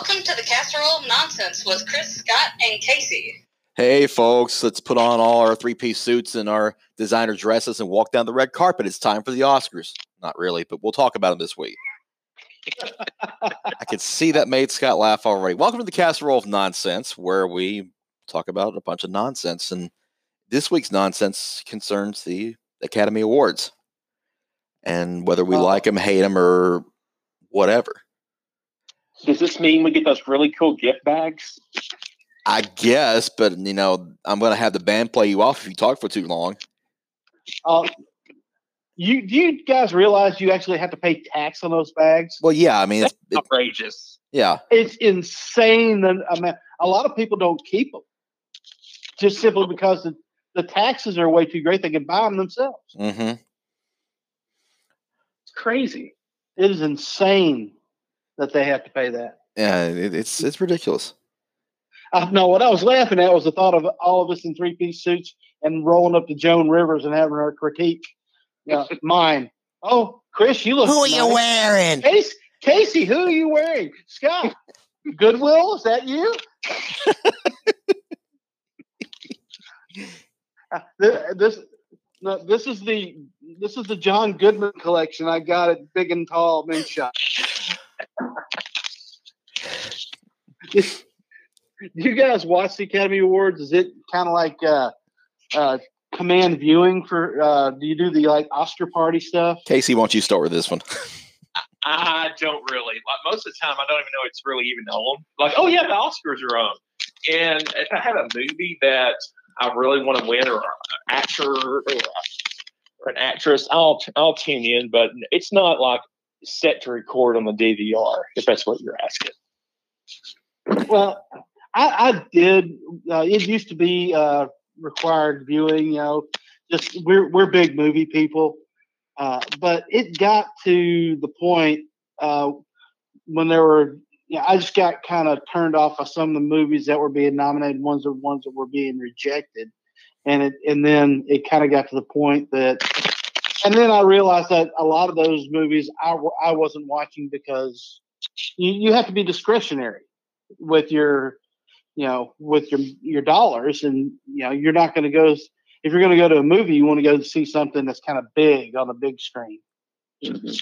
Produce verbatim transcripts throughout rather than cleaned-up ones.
Welcome to the Casserole of Nonsense with Chris, Scott, and Casey. Hey, folks, let's put on all our three-piece suits and our designer dresses and walk down the red carpet. It's time for the Oscars. Not really, but we'll talk about them this week. I can see that made Scott laugh already. Welcome to the Casserole of Nonsense, where we talk about a bunch of nonsense. And this week's nonsense concerns the Academy Awards and whether we oh. like them, hate them, or whatever. Does this mean we get those really cool gift bags? I guess, but, you know, I'm going to have the band play you off if you talk for too long. Uh, you do you guys realize you actually have to pay tax on those bags? Well, yeah. I mean, That's it's outrageous. It, yeah. It's insane. That, I mean, a lot of people don't keep them just simply because the, the taxes are way too great. They can buy them themselves. Mm-hmm. It's crazy. It is insane that they have to pay that. Yeah, it, it's it's ridiculous. Uh, no, what I was laughing at was the thought of all of us in three-piece suits and rolling up to Joan Rivers and having her critique uh, mine. Oh, Chris, you look Who are nice. you wearing? Casey, Casey, who are you wearing? Scott, Goodwill, is that you? uh, this no, this is the this is the John Goodman collection. I got it big and tall, men shot. Do you guys watch the Academy Awards? Is it kind of like uh, uh, command viewing for? Uh, do you do the like Oscar party stuff? Casey, why don't you start with this one? I don't really. Like most of the time, I don't even know it's really even on. Like, oh yeah, the Oscars are on. And if I have a movie that I really want to win, or an actor, or an actress, I'll I'll tune in. But it's not like set to record on the D V R. If that's what you're asking. Well, I, I did. Uh, it used to be uh, required viewing. You know, just we're we're big movie people, uh, but it got to the point uh, when there were. You know, I just got kind of turned off by some of the movies that were being nominated, ones of ones that were being rejected, and it and then it kind of got to the point that, and then I realized that a lot of those movies I I wasn't watching because you, you have to be discretionary with your, you know, with your your dollars, and you know you're not going to go if you're going to go to a movie, you want to go see something that's kind of big on a big screen. Mm-hmm.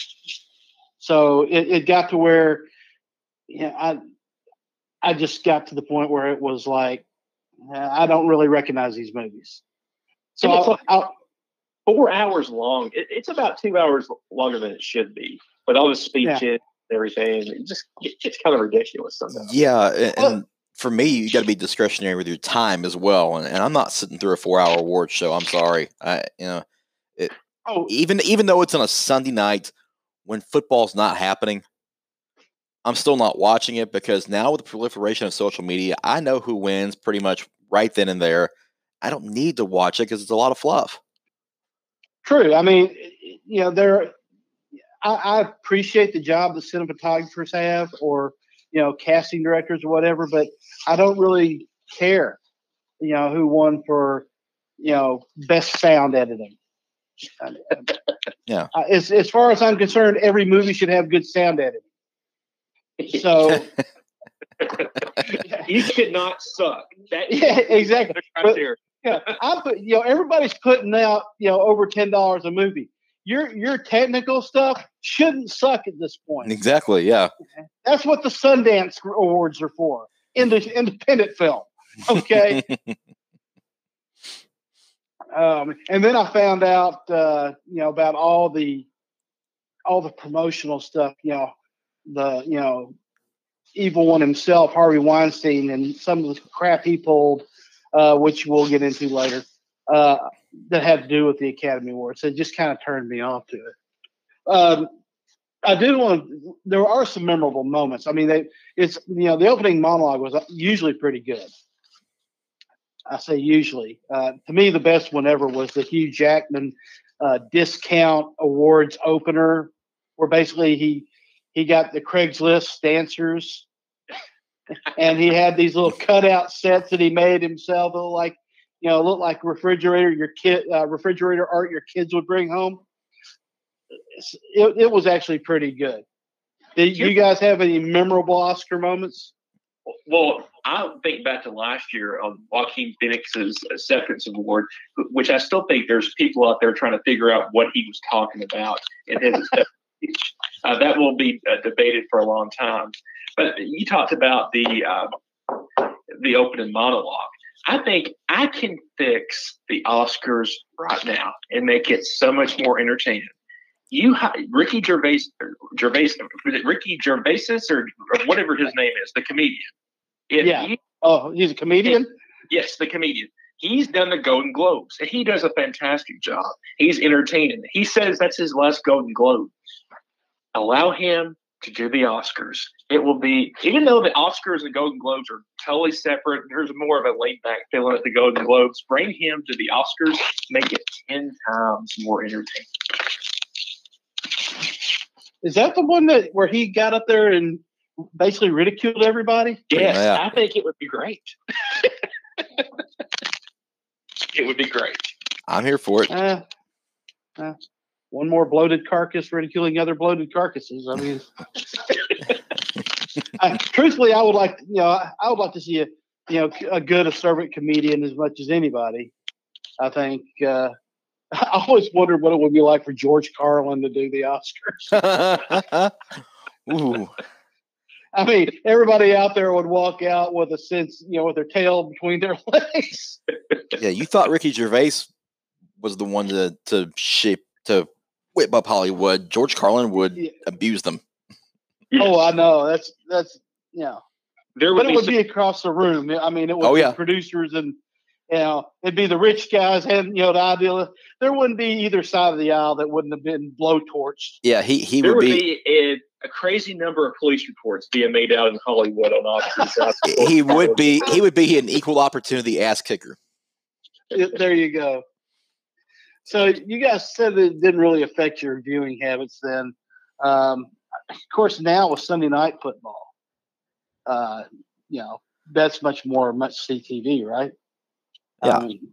So it, it got to where, yeah, I I just got to the point where it was like I don't really recognize these movies. So it's I'll, like I'll, four hours long. It, it's about two hours longer than it should be, with all the speeches. Yeah. Everything it just it's kind of ridiculous sometimes. Yeah, and, and for me, you got to be discretionary with your time as well. And, and I'm not sitting through a four-hour award show. I'm sorry. I you know, it, oh. even even though it's on a Sunday night when football's not happening, I'm still not watching it because now with the proliferation of social media, I know who wins pretty much right then and there. I don't need to watch it because it's a lot of fluff. True. I mean, you know, there. I, I appreciate the job that cinematographers have, or you know, casting directors or whatever, but I don't really care, you know, who won for, you know, best sound editing. Yeah. Uh, as as far as I'm concerned, every movie should have good sound editing. So you should not suck. That yeah, exactly. But, yeah, I put you know everybody's putting out you know over ten dollars a movie. Your your technical stuff shouldn't suck at this point. Exactly, yeah. That's what the Sundance Awards are for. In the independent film. Okay. um, and then I found out uh, you know, about all the all the promotional stuff, you know, the you know, evil one himself, Harvey Weinstein, and some of the crap he pulled, uh, which we'll get into later. Uh, that had to do with the Academy Awards. So it just kind of turned me off to it. Um, I did want to, there are some memorable moments. I mean, they, it's, you know, the opening monologue was usually pretty good. I say usually. Uh, to me, the best one ever was the Hugh Jackman uh, discount awards opener, where basically he, he got the Craigslist dancers and he had these little cutout sets that he made himself, like, you know, look like refrigerator, your kid, uh, refrigerator art your kids would bring home. It, it was actually pretty good. Did you guys have any memorable Oscar moments? Well, I think back to last year on Joaquin Phoenix's Acceptance Award, which I still think there's people out there trying to figure out what he was talking about in his acceptance speech. Uh, that will be uh, debated for a long time. But you talked about the uh, the opening monologue. I think I can fix the Oscars right now and make it so much more entertaining. You, Ricky Gervais, Gervais, is it Ricky Gervais or, or whatever his name is, the comedian. If yeah. He, oh, he's a comedian? if, yes, the comedian. He's done the Golden Globes, and he does a fantastic job. He's entertaining. He says that's his last Golden Globe. Allow him to do the Oscars. It will be, even though the Oscars and Golden Globes are totally separate, there's more of a laid-back feeling at the Golden Globes. Bring him to the Oscars, make it ten times more entertaining. Is that the one that where he got up there and basically ridiculed everybody? Yes, Yeah. I think it would be great. It would be great. I'm here for it. Uh, uh, one more bloated carcass ridiculing other bloated carcasses. I mean, I, truthfully, I would like, you know, I, I would like to see a, you know, a good observant comedian as much as anybody. I think. Uh, I always wondered what it would be like for George Carlin to do the Oscars. Ooh. I mean, everybody out there would walk out with a sense, you know, with their tail between their legs. Yeah, you thought Ricky Gervais was the one to to shape to whip up Hollywood. George Carlin would Yeah. abuse them. Yes. Oh, I know. That's that's you know. There But would it be would some- be across the room. I mean, it would Oh, be yeah. producers and, you know, it'd be the rich guys and, you know, the ideal. There wouldn't be either side of the aisle that wouldn't have been blowtorched. Yeah, he he there would would be, be, a, a crazy number of police reports being made out in Hollywood on Oscars. he would be he would be an equal opportunity ass kicker. It- there you go. So you guys said that it didn't really affect your viewing habits then. Um, of course, now with Sunday night football, uh, you know, that's much more much C T V, right? Yeah. I mean,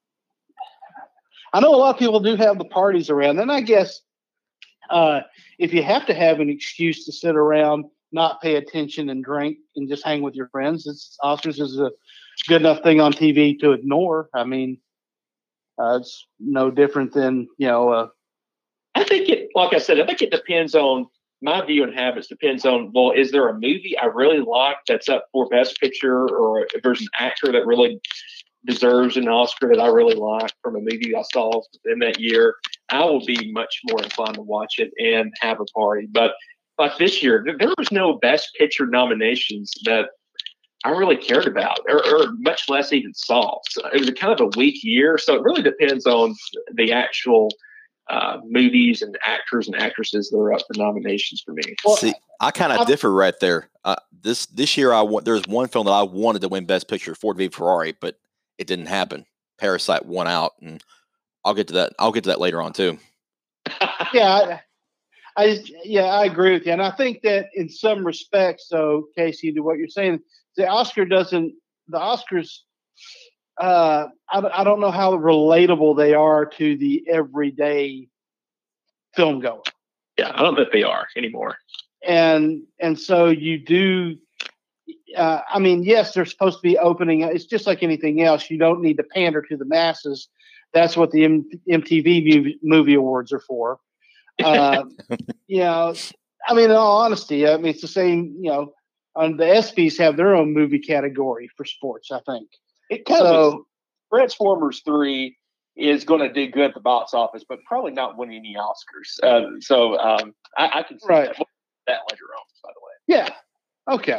I know a lot of people do have the parties around, and I guess uh, if you have to have an excuse to sit around, not pay attention, and drink and just hang with your friends, it's Oscars is a good enough thing on T V to ignore. I mean, uh, it's no different than you know. Uh, I think it, like I said, I think it depends on my viewing habits. Depends on, well, is there a movie I really like that's up for Best Picture, or if there's an actor that really deserves an Oscar that I really like from a movie I saw in that year, I will be much more inclined to watch it and have a party. But like this year, there, there was no Best Picture nominations that I really cared about, or, or much less even saw. So it was a kind of a weak year. So it really depends on the actual uh, movies and actors and actresses that are up for nominations for me. Well, See, I kind I- of differ right there. Uh, this this year, I want there's one film that I wanted to win Best Picture, Ford v Ferrari, but it didn't happen. Parasite won out, and I'll get to that. I'll get to that later on too. yeah, I, I yeah, I agree with you, and I think that in some respects, so Casey, to what you're saying, the Oscar doesn't. The Oscars, uh, I, I don't know how relatable they are to the everyday film goer, Yeah, I don't think they are anymore. and and so you do. Uh, I mean, yes, they're supposed to be opening. It's just like anything else. You don't need to pander to the masses. That's what the M- MTV movie, movie awards are for. Uh, you know, I mean, in all honesty, I mean, it's the same. You know, um, the ESPYs have their own movie category for sports. I think. It kind of is. So Transformers three is going to do good at the box office, but probably not win any Oscars. Uh, so um, I, I can see Right. that. We'll get that later on, by the way. yeah, okay.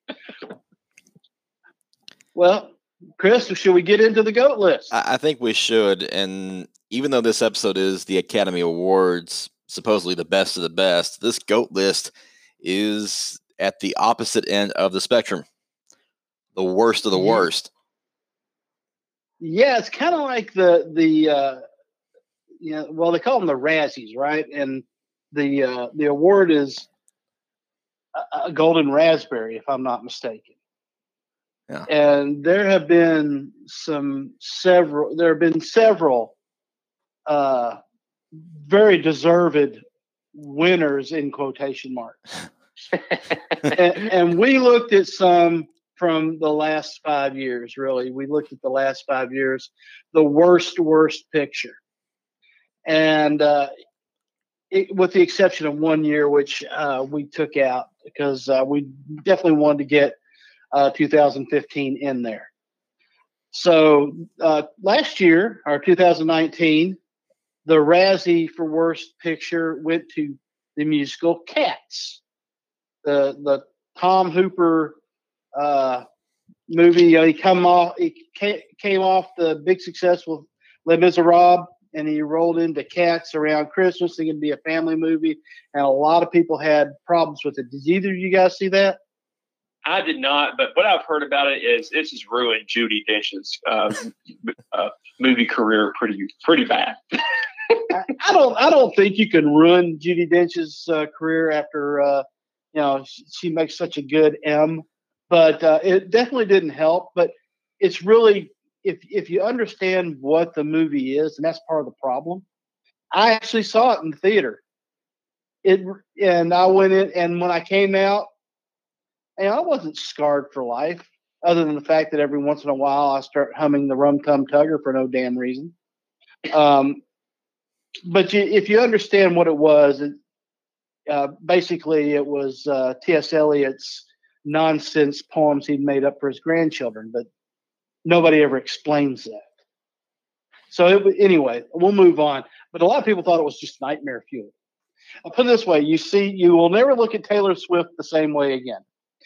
Well, Chris, should we get into the GOAT list? I, I think we should. And even though this episode is the Academy Awards, supposedly the best of the best, this GOAT list is at the opposite end of the spectrum, the worst of the Yeah. worst. Yeah, it's kind of like the the uh, you know, well, they call them the Razzies, right? And the uh, the award is a, a golden raspberry, if I'm not mistaken. Yeah. And there have been some several. There have been several uh, very deserved winners in quotation marks. and, and we looked at some from the last five years, really. We looked at the last five years, the worst, worst picture. And uh, it, with the exception of one year, which uh, we took out because uh, we definitely wanted to get uh, two thousand fifteen in there. So uh, last year, or two thousand nineteen, the Razzie for Worst Picture went to the musical Cats. The the Tom Hooper uh, movie. You know, he come off he came, came off the big success with Les Miserables, and he rolled into Cats around Christmas, thinking it'd be a family movie, and a lot of people had problems with it. Did either of you guys see that? I did not, but what I've heard about it is this has ruined Judi Dench's uh, uh, movie career pretty pretty bad. I, I don't I don't think you can ruin Judi Dench's uh, career after uh, you know she, she makes such a good M, but uh, it definitely didn't help. But it's really if if you understand what the movie is, and that's part of the problem. I actually saw it in the theater. It and I went in, and when I came out. And I wasn't scarred for life, other than the fact that every once in a while I start humming the Rum Tum Tugger for no damn reason. Um, but you, if you understand what it was, it, uh, basically it was uh, T S Eliot's nonsense poems he'd made up for his grandchildren, but nobody ever explains that. So it, anyway, we'll move on. But a lot of people thought it was just nightmare fuel. I'll put it this way: you see, you will never look at Taylor Swift the same way again.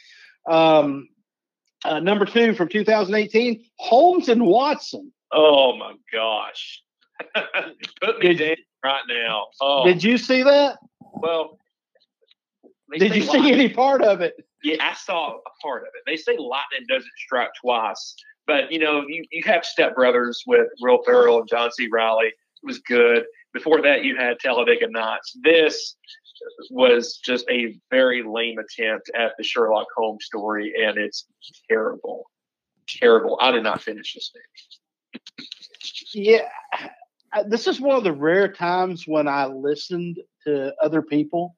Um, uh, number two from two thousand eighteen, Holmes and Watson. Oh my gosh! Put me Did- down right now. Oh, Did you see that? well, they Did say you see lightning- any part of it? Yeah, I saw a part of it. They say lightning doesn't strike twice, but you know, you, you have Step Brothers with Will Ferrell and John C. Reilly. It was good. Before that, you had Talladega Nights. This was just a very lame attempt at the Sherlock Holmes story, and it's terrible. Terrible. I did not finish this thing. Yeah. I- This is one of the rare times when I listened to other people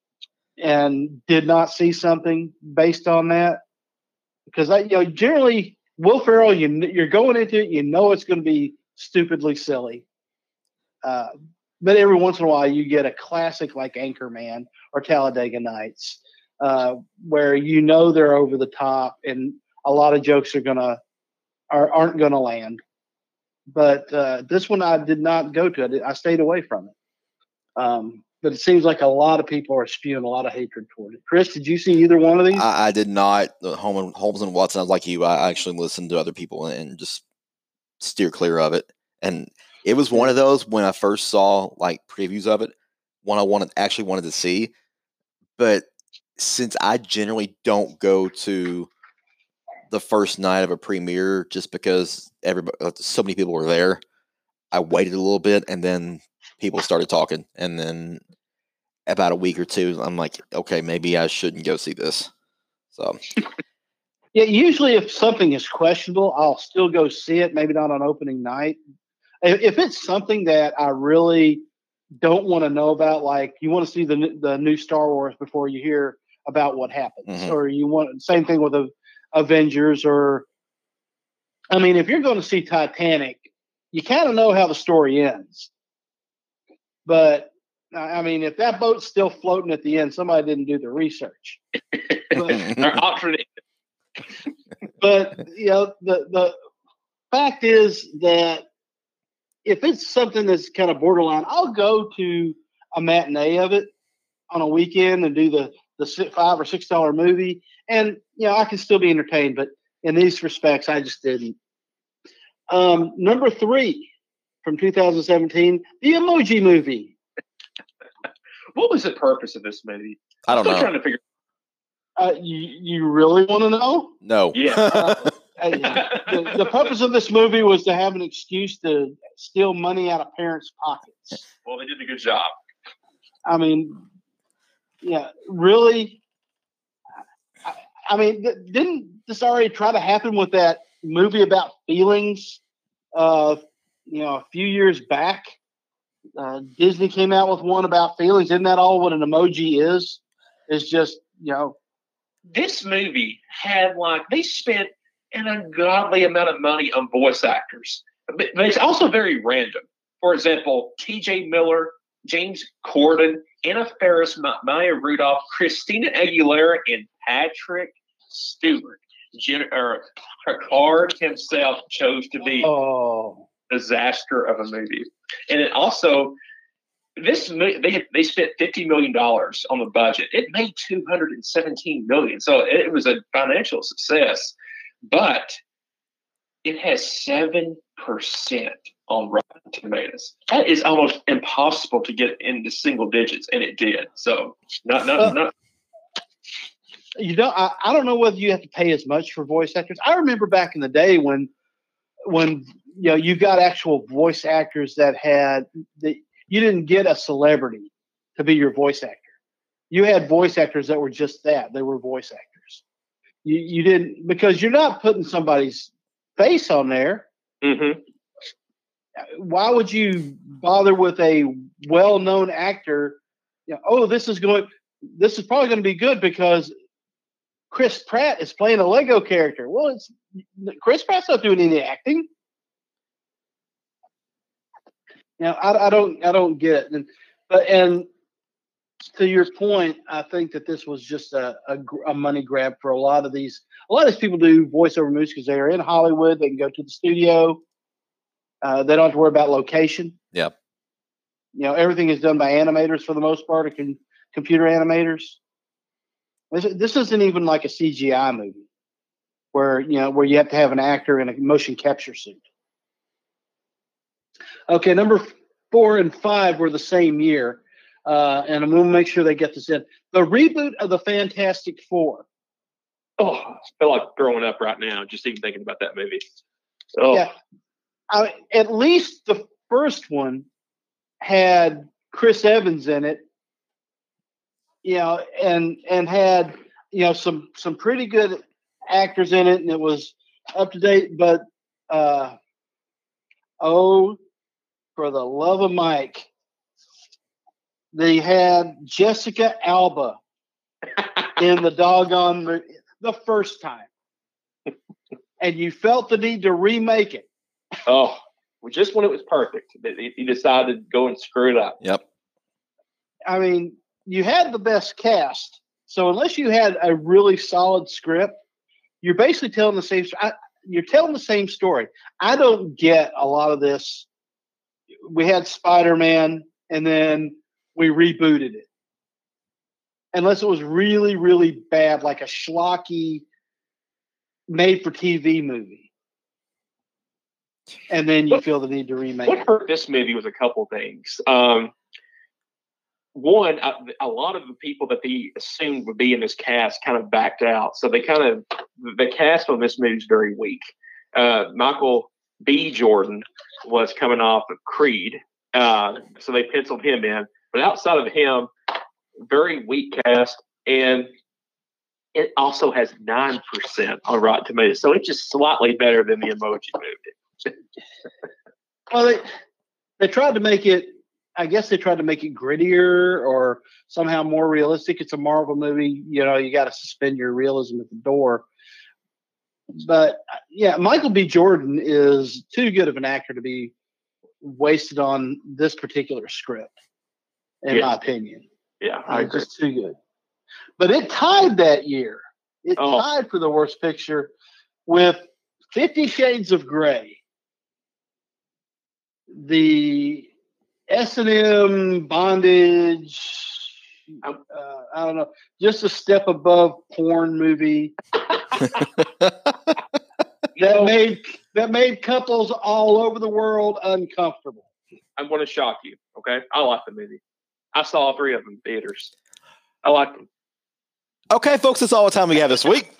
and did not see something based on that. Because I, you know, generally Will Ferrell, you kn- you're going into it, you know it's going to be stupidly silly. Uh, but every once in a while, you get a classic like Anchorman or Talladega Nights, uh, where you know they're over the top and a lot of jokes are gonna are, aren't gonna land. But uh, this one, I did not go to it. I stayed away from it. Um, but it seems like a lot of people are spewing a lot of hatred toward it. Chris, did you see either one of these? I, I did not. The Holmes, Holmes and Watson. I was like you. I actually listened to other people and just steer clear of it. And it was one of those when I first saw like previews of it, one I wanted actually wanted to see. But since I generally don't go to the first night of a premiere just because everybody, so many people were there, I waited a little bit and then people started talking. And then about a week or two, I'm like, okay, maybe I shouldn't go see this. So Yeah, usually if something is questionable, I'll still go see it. Maybe not on opening night. If, if it's something that I really don't want to know about, like you want to see the the new Star Wars before you hear about what happens, Mhm. or you want same thing with the Avengers, or I mean, if you're going to see Titanic, you kind of know how the story ends. But I I mean, if that boat's still floating at the end, somebody didn't do the research. But, Or alternate. but you know, the the fact is that if it's something that's kind of borderline, I'll go to a matinee of it on a weekend and do the the si- five or six dollar movie, and you know I can still be entertained. But in these respects, I just didn't. Um, number three from two thousand seventeen, the Emoji Movie. What was the purpose of this movie? I don't Still know. trying to figure. Uh, you you really want to know? No. Yeah. Uh, the, the purpose of this movie was to have an excuse to steal money out of parents' pockets. Well, they did a good job. I mean, yeah, really. I, I mean, th- didn't this already try to happen with that movie about feelings? Uh, you know, a few years back, uh, Disney came out with one about feelings. Isn't that all what an emoji is? It's just you know this movie had like they spent an ungodly amount of money on voice actors, but, but it's also very random. For example, T J Miller, James Corden, Anna Faris, Maya Rudolph, Christina Aguilera, and Patrick Stewart. Jen, or Picard himself chose to be Oh, a disaster of a movie, and it also this mo- they they spent fifty million dollars on the budget. It made two hundred and seventeen million, so it was a financial success. But it has seven percent on Rotten Tomatoes. That is almost impossible to get into single digits, and it did. So not not Uh, not. you know, I, I don't know whether you have to pay as much for voice actors. I remember back in the day when, when you know, you got actual voice actors that had the, you didn't get a celebrity to be your voice actor. You had voice actors that were just that. They were voice actors. You you didn't, because you're not putting somebody's face on there. Mm-hmm. Why would you bother with a well-known actor? You know, oh, this is going. This is probably going to be good because Chris Pratt is playing a Lego character. Well, it's Chris Pratt's not doing any acting. You know, I, I don't, I don't get it. And, but and to your point, I think that this was just a, a, a money grab for a lot of these. A lot of these people do voiceover movies because they are in Hollywood. They can go to the studio. Uh, they don't have to worry about location. Yep. You know, everything is done by animators for the most part, or con- computer animators. This, this isn't even like a C G I movie where, you know, where you have to have an actor in a motion capture suit. Okay, number four and five were the same year. Uh, and I'm going to make sure they get this in. The reboot of the Fantastic Four. Oh, I feel like throwing up right now just even thinking about that movie. Oh. Yeah. I, at least the first one had Chris Evans in it, you know, and and had, you know, some some pretty good actors in it, and it was up to date. But uh, oh, for the love of Mike, they had Jessica Alba in the doggone mo- the first time, and you felt the need to remake it. Oh, well, just when it was perfect, he decided to go and screw it up. Yep. I mean, you had the best cast, so unless you had a really solid script, you're basically telling the same. I, you're telling the same story. I don't get a lot of this. We had Spider-Man, and then we rebooted it, unless it was really, really bad, like a schlocky made-for-T V movie. And then you what, feel the need to remake what it. hurt this movie was a couple things. Um, one, a, a lot of the people that they assumed would be in this cast kind of backed out. So they kind of, the cast on this movie is very weak. Uh, Michael B. Jordan was coming off of Creed. Uh, so they penciled him in. But outside of him, very weak cast. And it also has nine percent on Rotten Tomatoes. So it's just slightly better than the Emoji Movie. Well, they they tried to make it. I guess they tried to make it grittier or somehow more realistic. It's a Marvel movie, you know. You got to suspend your realism at the door. But yeah, Michael B. Jordan is too good of an actor to be wasted on this particular script, in Yeah. my opinion. Yeah, I Uh, agree. just too good. But it tied that year. It Oh. tied for the worst picture with Fifty Shades of Grey. The S and M bondage, uh, I don't know, just a step above porn movie that made that made couples all over the world uncomfortable. I'm going to shock you. Okay, I like the movie. I saw all three of them in theaters. I like them. Okay, folks, that's all the time we have this week.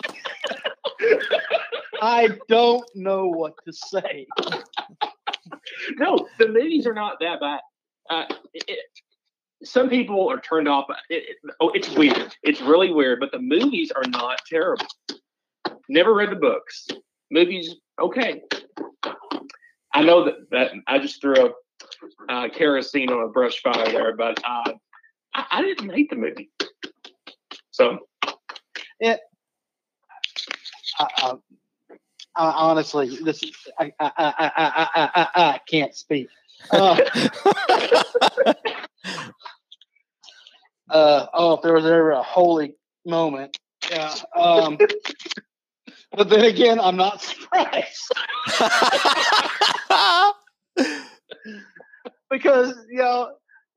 I don't know what to say. No, the movies are not that bad. Uh, it, it, some people are turned off. It, it, oh, it's weird. It's really weird, but the movies are not terrible. Never read the books. Movies, okay. I know that, that I just threw a uh, kerosene on a brush fire there, but uh, I, I didn't hate the movie. So, It, I, I, I, honestly, this I I, I, I, I, I, I can't speak. Uh, uh, oh, if there was ever a holy moment, yeah. Um, but then again, I'm not surprised because you know,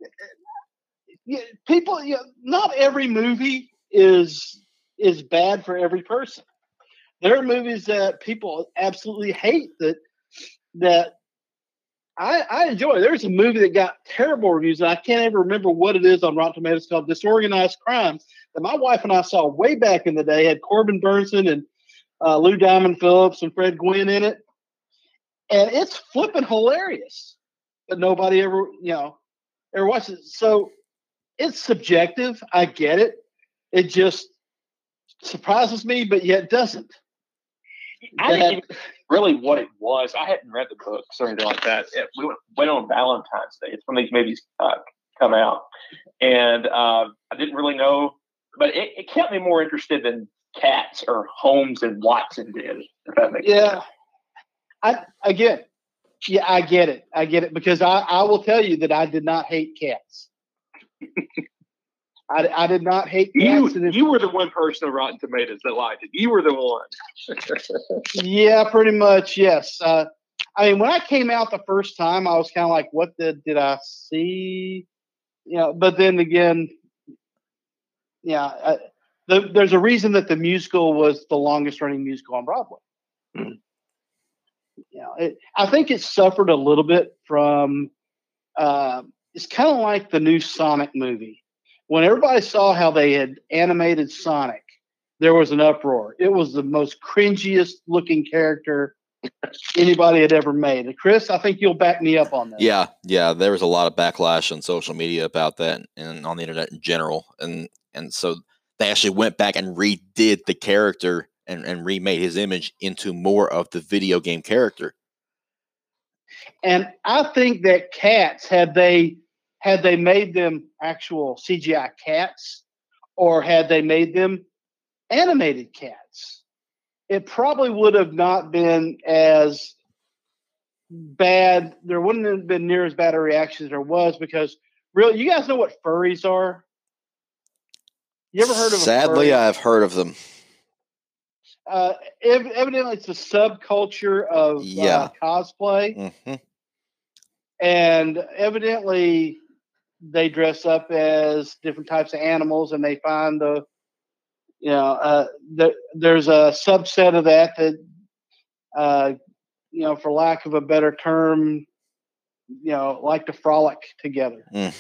people. You know, not every movie is is bad for every person. There are movies that people absolutely hate that that I, I enjoy. There's a movie that got terrible reviews, and I can't ever remember what it is on Rotten Tomatoes, called Disorganized Crime, that my wife and I saw way back in the day. Had Corbin Burnson and uh, Lou Diamond Phillips and Fred Gwynn in it, and it's flipping hilarious. But nobody ever, you know, ever watched it. So it's subjective. I get it. It just surprises me, but yet doesn't. I didn't even really what it was. I hadn't read the books or anything like that. It, we went, went on Valentine's Day. It's when these movies uh, come out. And uh, I didn't really know, but it, it kept me more interested than Cats or Holmes and Watson did, if that makes yeah. sense. I again, yeah, I get it. I get it because I, I will tell you that I did not hate Cats. I, I did not hate Cats. You, you were the one person on Rotten Tomatoes that liked it. You were the one. Yeah, pretty much, yes. Uh, I mean, when I came out the first time, I was kind of like, what the, did I see? You know, but then again, yeah, uh, the, there's a reason that the musical was the longest running musical on Broadway. Mm-hmm. You know, it, I think it suffered a little bit from, uh, it's kind of like the new Sonic movie. When everybody saw how they had animated Sonic, there was an uproar. It was the most cringiest looking character anybody had ever made. And Chris, I think you'll back me up on that. Yeah, yeah. There was a lot of backlash on social media about that and on the internet in general. And and so they actually went back and redid the character and, and remade his image into more of the video game character. And I think that Cats, had they had they made them actual C G I cats, or had they made them animated cats, it probably would have not been as bad. There wouldn't have been near as bad a reaction as there was, because really, you guys know what furries are? You ever heard of Sadly, a furry? I've heard of them. Uh, ev- evidently, it's a subculture of Yeah. uh, cosplay. Mm-hmm. And evidently, they dress up as different types of animals, and they find the, you know, uh, the, there's a subset of that that, uh, you know, for lack of a better term, you know, like to frolic together. Mm.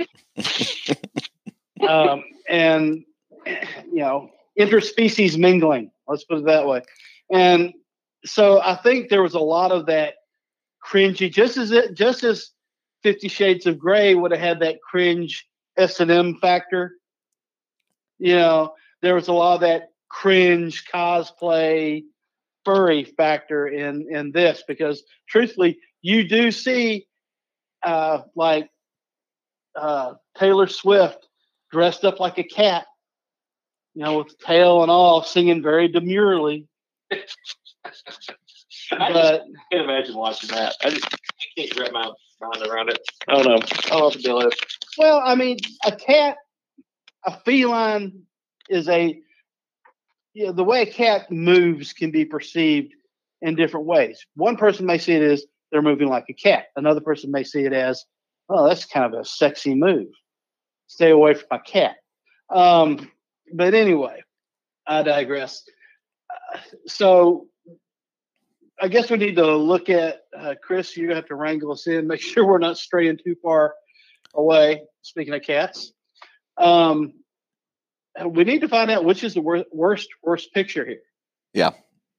um, and, you know, interspecies mingling, let's put it that way. And so I think there was a lot of that cringy, just as it, just as Fifty Shades of Grey would have had that cringe S and M factor. You know, there was a lot of that cringe cosplay furry factor in in this, because truthfully, you do see uh, like uh, Taylor Swift dressed up like a cat, you know, with tail and all, singing very demurely. I But just can't imagine watching that. I just I can't wrap my mind around it. I don't know. I don't know what the deal is. well, I mean, a cat, a feline is a, you know, the way a cat moves can be perceived in different ways. One person may see it as they're moving like a cat. Another person may see it as, oh, that's kind of a sexy move. Stay away from my cat. Um, but anyway, I digress. Uh, so I guess we need to look at, uh, Chris, you're going to have to wrangle us in, make sure we're not straying too far away, speaking of cats. Um, we need to find out which is the wor- worst, worst picture here. Yeah.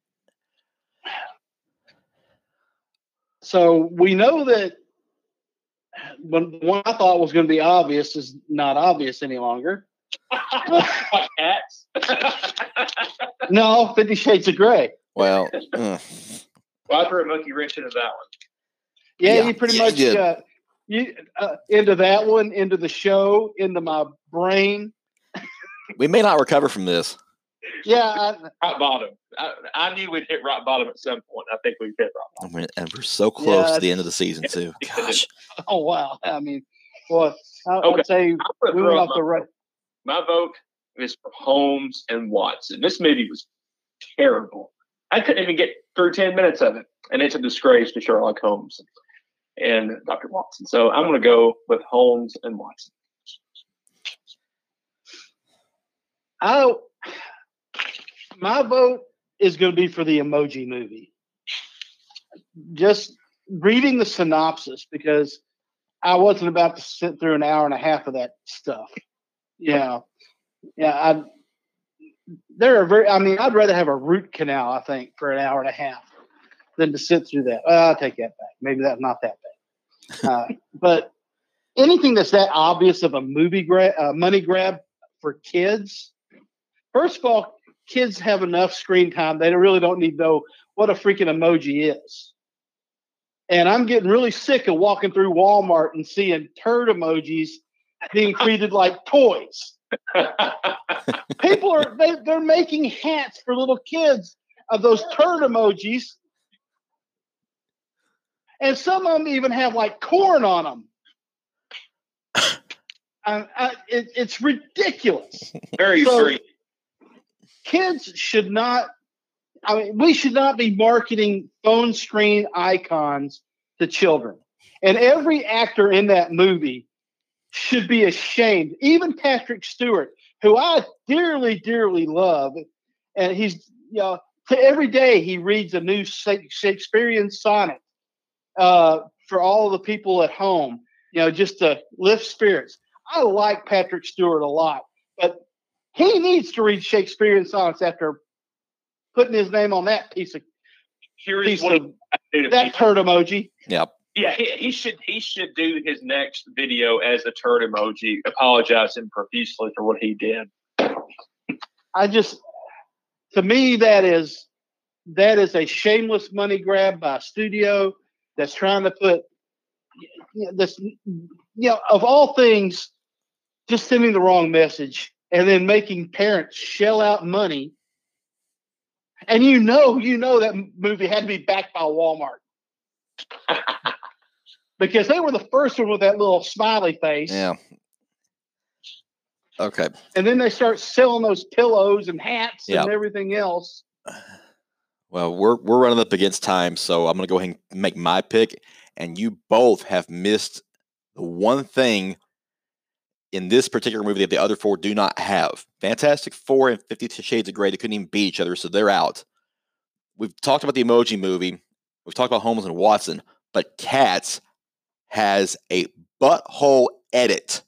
So we know that when one I thought was going to be obvious is not obvious any longer. Cats. No, Fifty Shades of Grey. Well, uh, Well, I threw a monkey wrench into that one. Yeah, Yeah, you pretty yeah, you much did. uh, you uh, into that one, into the show, into my brain. we may not recover from this. Yeah, I, rock bottom. I, I knew we'd hit rock bottom at some point. I think we've hit rock bottom. I mean, and we're so close Yeah, to the end of the season too. Gosh, oh wow. I mean, well, I, Okay. I'd say I'm gonna we throw went out off the right. My vote is for Holmes and Watson. This movie was terrible. I couldn't even get through ten minutes of it, and it's a disgrace to Sherlock Holmes and Doctor Watson. So I'm going to go with Holmes and Watson. I, my vote is going to be for the Emoji Movie. Just reading the synopsis, because I wasn't about to sit through an hour and a half of that stuff. Yeah, yeah. I there are very. I mean, I'd rather have a root canal, I think, for an hour and a half than to sit through that. Well, I'll take that back. Maybe that's not that bad. Uh, but anything that's that obvious of a movie grab, uh, money grab for kids. First of all, kids have enough screen time. They really don't need to know what a freaking emoji is. And I'm getting really sick of walking through Walmart and seeing turd emojis being treated like toys. People are they, they're making hats for little kids of those turd emojis. And some of them even have like corn on them. I, I, it, it's ridiculous. Very So, free. Kids should not, I mean, we should not be marketing phone screen icons to children. And every actor in that movie should be ashamed. Even Patrick Stewart, who I dearly, dearly love. And he's, you know, to every day he reads a new Shakespearean sonnet uh, for all the people at home, you know, just to lift spirits. I like Patrick Stewart a lot, but he needs to read Shakespearean sonnets after putting his name on that piece of, Here piece is what of that turd emoji. yep. Yeah, he, he should he should do his next video as a turd emoji, apologizing profusely for what he did. I just, to me, that is that is a shameless money grab by a studio that's trying to put, you know, this, you know, of all things, just sending the wrong message and then making parents shell out money. And you know, you know that movie had to be backed by Walmart. Because they were the first one with that little smiley face. Yeah. Okay. And then they start selling those pillows and hats Yeah. and everything else. Well, we're we're running up against time, so I'm going to go ahead and make my pick. And you both have missed the one thing in this particular movie that the other four do not have. Fantastic Four and Fifty Shades of Grey, they couldn't even beat each other, so they're out. We've talked about the Emoji Movie. We've talked about Holmes and Watson, but Cats has a butthole edit.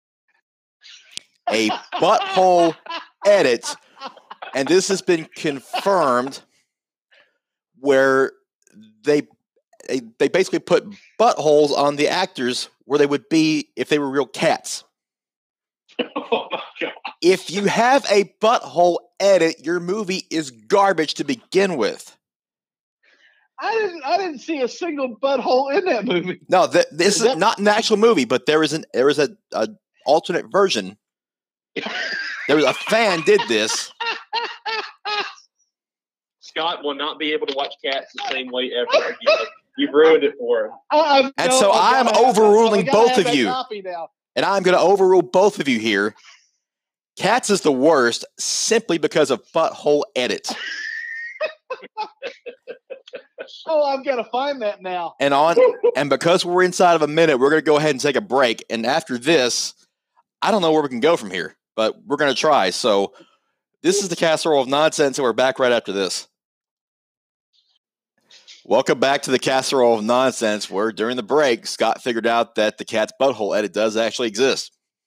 A butthole edit. And this has been confirmed where they, they they basically put buttholes on the actors where they would be if they were real cats. Oh my God. If you have a butthole edit, your movie is garbage to begin with. I didn't I didn't see a single butthole in that movie. No, th- this is, Is that- not an actual movie, but there is an there is a, a alternate version. There was a fan did this. Scott will not be able to watch Cats the same way ever again. You've ruined it for him. I, And no, so I I'm gotta have- overruling I gotta both have of that you. copy now. And I'm going to overrule both of you here. Cats is the worst simply because of butthole edit. Oh, I've got to find that now. And on and because we're inside of a minute, we're going to go ahead and take a break. And after this, I don't know where we can go from here, but we're going to try. So this is the Casserole of Nonsense, and we're back right after this. Welcome back to the Casserole of Nonsense, where during the break, Scott figured out that the cat's butthole edit does actually exist.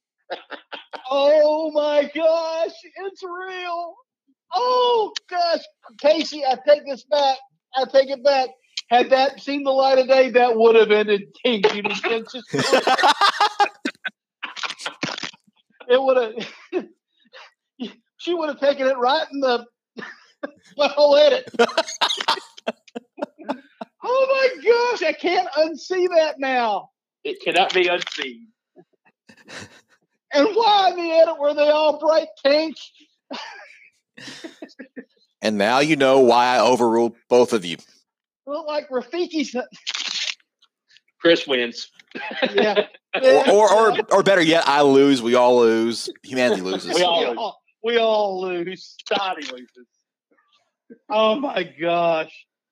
Oh my gosh, it's real. Oh gosh, Casey, I take this back. I take it back. Had that seen the light of day, that would have ended King Judy's Princess. It would have. She would have taken it right in the butthole edit. Oh my gosh, I can't unsee that now. It cannot be unseen. And why in the edit were they all bright pink? And now you know why I overruled both of you. Well, like Rafiki's. Chris wins. Yeah. Or, or, or, or better yet, I lose. We all lose. Humanity loses. We all we, all, we all lose. Society loses. Oh my gosh.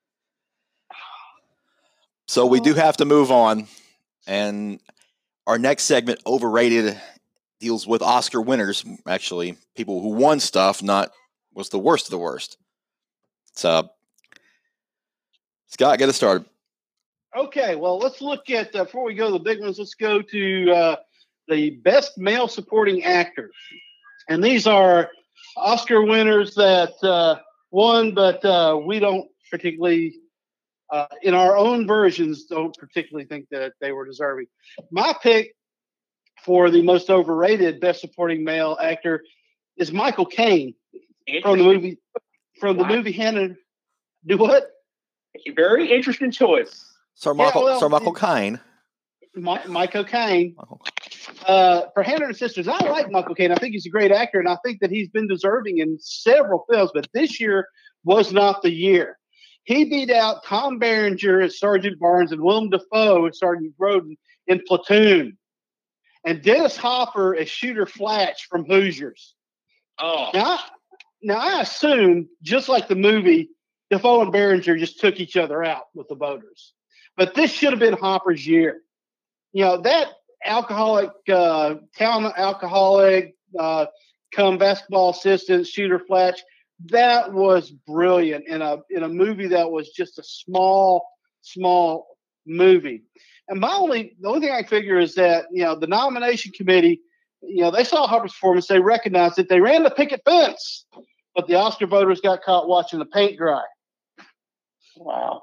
So we do have to move on. And our next segment, Overrated, deals with Oscar winners, actually. People who won stuff, not was the worst of the worst. So, Scott, get us started. Okay, well, let's look at, uh, before we go to the big ones, let's go to uh, the best male supporting actor. And these are Oscar winners that uh, won, but uh, we don't particularly, uh, in our own versions, don't particularly think that they were deserving. My pick for the most overrated best supporting male actor is Michael Caine from the movie, from the Wow. movie Hannah. Do what? Very interesting choice. Sir Michael, Yeah, well, Sir Michael Caine. My, Michael Caine. Michael. Uh, for Hannah and Sisters, I like Michael Caine. I think he's a great actor, and I think that he's been deserving in several films, but this year was not the year. He beat out Tom Berenger as Sergeant Barnes and Willem Dafoe as Sergeant Grodin in Platoon, and Dennis Hopper as Shooter Flatch from Hoosiers. Oh, Now, I, now I assume, just like the movie, Dafoe and Berenger just took each other out with the voters. But this should have been Hopper's year. You know, that alcoholic, uh, town alcoholic, uh, come basketball assistant, Shooter Flatch, that was brilliant in a in a movie that was just a small, small movie. And my only the only thing I figure is that, you know, the nomination committee, you know, they saw Hopper's performance, they recognized it, they ran the picket fence, but the Oscar voters got caught watching the paint dry. wow.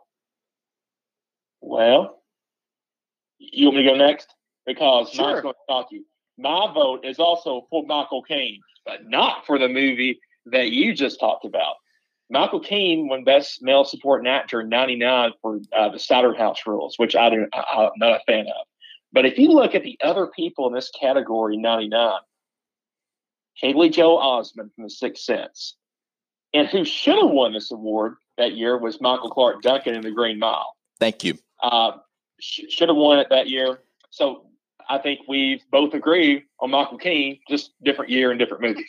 Well, you want me to go next? Because Sure. mine's going to shock you. My vote is also for Michael Caine, but not for the movie that you just talked about. Michael Caine won Best Male Supporting Actor in ninety-nine for uh, The Cider House Rules, which I do, I, I'm not a fan of. But if you look at the other people in this category in ninety-nine, Haley Joel Osment from The Sixth Sense, and who should have won this award that year was Michael Clark Duncan in The Green Mile. Thank you. Uh, sh- should have won it that year. So I think we both agree on Michael Caine, just different year and different movie.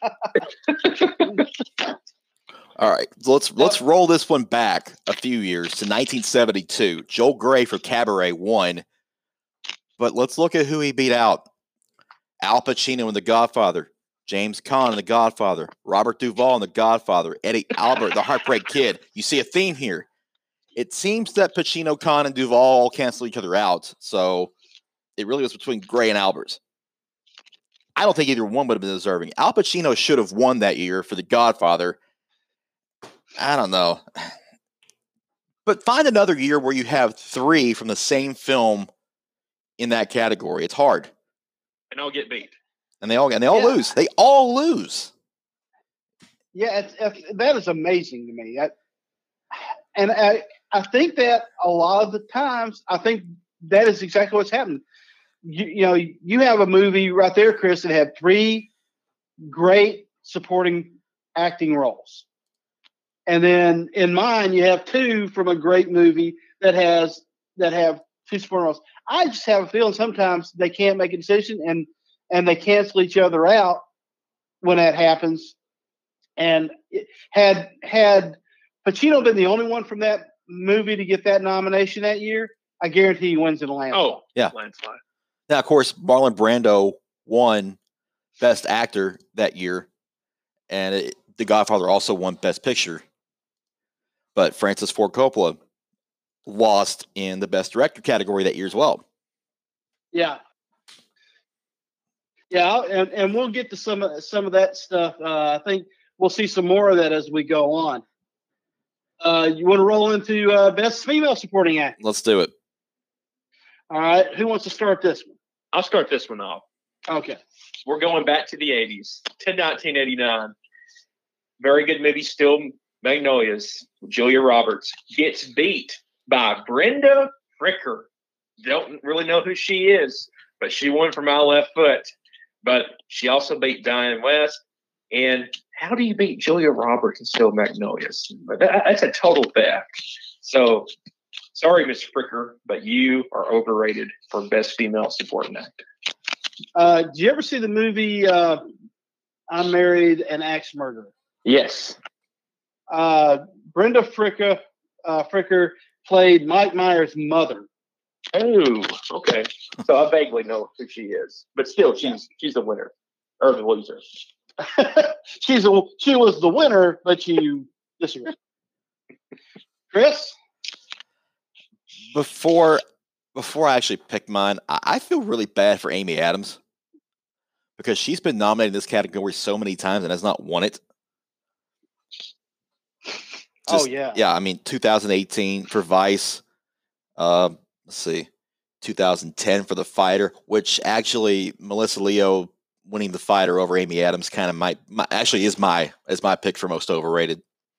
All right, let's let's roll this one back a few years to nineteen seventy-two. Joel Grey for Cabaret won, but let's look at who he beat out. Al Pacino in The Godfather, James Caan in The Godfather, Robert Duvall in The Godfather, Eddie Albert, The Heartbreak Kid. You see a theme here. It seems that Pacino, Caan, and Duvall all cancel each other out, so it really was between Grey and Albert. I don't think either one would have been deserving. Al Pacino should have won that year for The Godfather. I don't know. But find another year where you have three from the same film in that category. It's hard. And I'll get beat. And they all and they all Yeah. lose. They all lose. Yeah, it's, it's, that is amazing to me. I, and I, I think that a lot of the times, I think that is exactly what's happened. You, you know, you have a movie right there, Chris, that had three great supporting acting roles. And then in mine, you have two from a great movie that has that have two supporting roles. I just have a feeling sometimes they can't make a decision and and they cancel each other out when that happens. And it, had had Pacino been the only one from that movie to get that nomination that year, I guarantee he wins in a landslide. Oh, Yeah. landslide. Now, of course, Marlon Brando won Best Actor that year, and it, The Godfather also won Best Picture. But Francis Ford Coppola lost in the Best Director category that year as well. Yeah. Yeah, and, and we'll get to some of some of that stuff. Uh, I think we'll see some more of that as we go on. Uh, you want to roll into uh, Best Female Supporting Actor? Let's do it. All right. Who wants to start this one? I'll start this one off. Okay. We're going back to the eighties, to nineteen eighty-nine. Very good movie, still Magnolias. Julia Roberts gets beat by Brenda Fricker. Don't really know who she is, but she won for My Left Foot. But she also beat Diane West And how do you beat Julia Roberts and Steel Magnolias? That, that's a total theft. So, sorry, Miss Fricker, but you are overrated for Best Female Supporting Actor. Uh, did you ever see the movie uh, I'm Married an Axe Murderer? Yes. Uh, Brenda Fricker, uh, Fricker played Mike Myers' mother. Oh, okay. So I vaguely know who she is, but still, she's she's the winner or the loser. She's a, she was the winner, but you disagree. Chris? Before before I actually pick mine, I, I feel really bad for Amy Adams because she's been nominated in this category so many times and has not won it. Just, oh yeah, yeah. I mean, two thousand eighteen for Vice. Uh, let's see, two thousand ten for The Fighter, which actually Melissa Leo winning The Fighter over Amy Adams kind of might, my, actually is my is my pick for most overrated.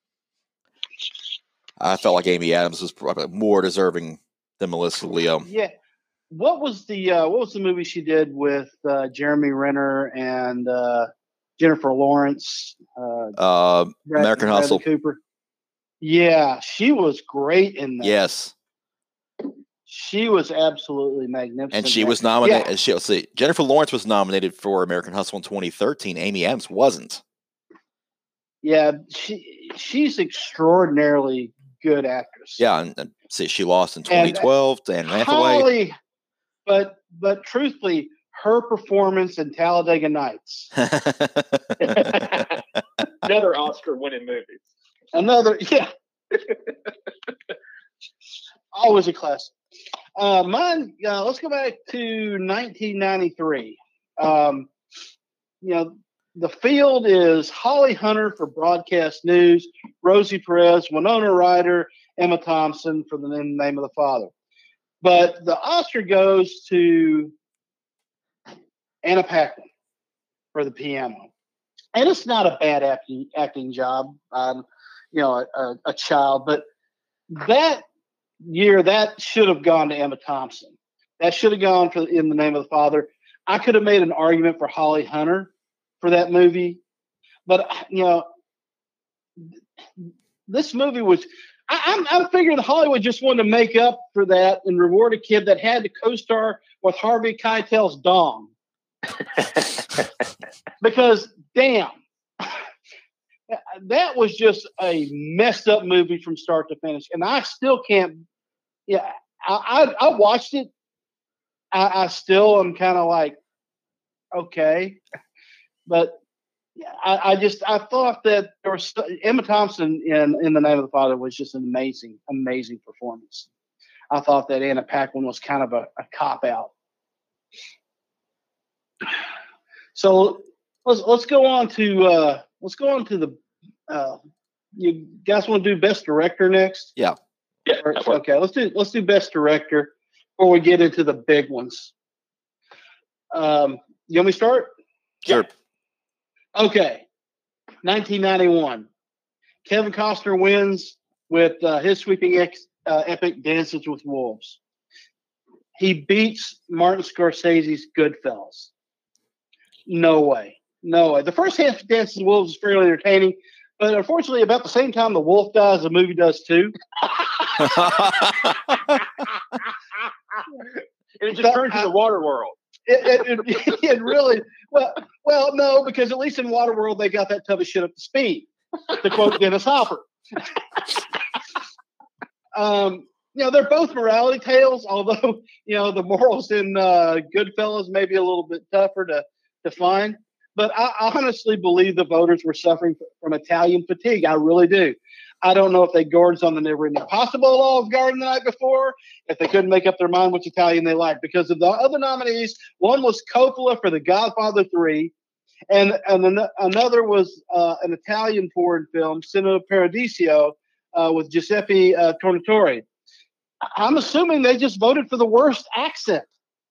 I felt like Amy Adams was probably more deserving than Melissa Leo. Yeah. What was the uh, what was the movie she did with uh, Jeremy Renner and uh, Jennifer Lawrence? Uh, Uh, Brad, American Bradley Hustle. Cooper. Yeah, she was great in that. Yes. She was absolutely magnificent. And she there. was nominated. Yeah. And she, let's see, Jennifer Lawrence was nominated for American Hustle in twenty thirteen. Amy Adams wasn't. Yeah, she she's extraordinarily good actress. Yeah, and, and see, she lost in twenty twelve and ran away. Holly, but but truthfully, her performance in Talladega Nights, Another Oscar-winning movie. another yeah, always a classic. Uh, mine. Uh, let's go back to nineteen ninety-three. Um, you know, the field is Holly Hunter for broadcast news, Rosie Perez, Winona Ryder, Emma Thompson for the Name of the Father. But the Oscar goes to Anna Paquin for The Piano. And it's not a bad acting acting job. Um, you know, a, a child, but that year that should have gone to Emma Thompson. That should have gone for In the Name of the Father. I could have made an argument for Holly Hunter for that movie, but you know, this movie was. I, I'm I'm figuring Hollywood just wanted to make up for that and reward a kid that had to co-star with Harvey Keitel's Dong. Because damn. That was just a messed up movie from start to finish, and I still can't. Yeah, I I, I watched it. I, I still am kind of like, okay, but I, I just I thought that there was Emma Thompson in In the Name of the Father was just an amazing, amazing performance. I thought that Anna Paquin was kind of a, a cop out. So let's let's go on to uh, let's go on to the. Uh, you guys want to do Best Director next? Yeah. Yeah. Or, okay, let's do let's do Best Director before we get into the big ones. Um, you want me to start? Sure. Okay. nineteen ninety-one. Kevin Costner wins with uh, his sweeping ex, uh, epic Dances with Wolves. He beats Martin Scorsese's Goodfellas. No way. No way. The first half of Dances with Wolves is fairly entertaining, but unfortunately, about the same time the wolf dies, the movie does too. And it just turns into Waterworld. It, it, it, it really well, well, no, because at least in Waterworld they got that tub of shit up to speed, to quote Dennis Hopper. um, you know, they're both morality tales, although you know the morals in uh, Goodfellas may be a little bit tougher to to find. But I honestly believe the voters were suffering from Italian fatigue. I really do. I don't know if they gorged on the Never Ending Possible Olive Garden the night before, if they couldn't make up their mind which Italian they liked. Because of the other nominees, one was Coppola for The Godfather three, and, and an, another was uh, an Italian foreign film, Cinema Paradiso, uh, with Giuseppe uh, Tornatore. I'm assuming they just voted for the worst accent.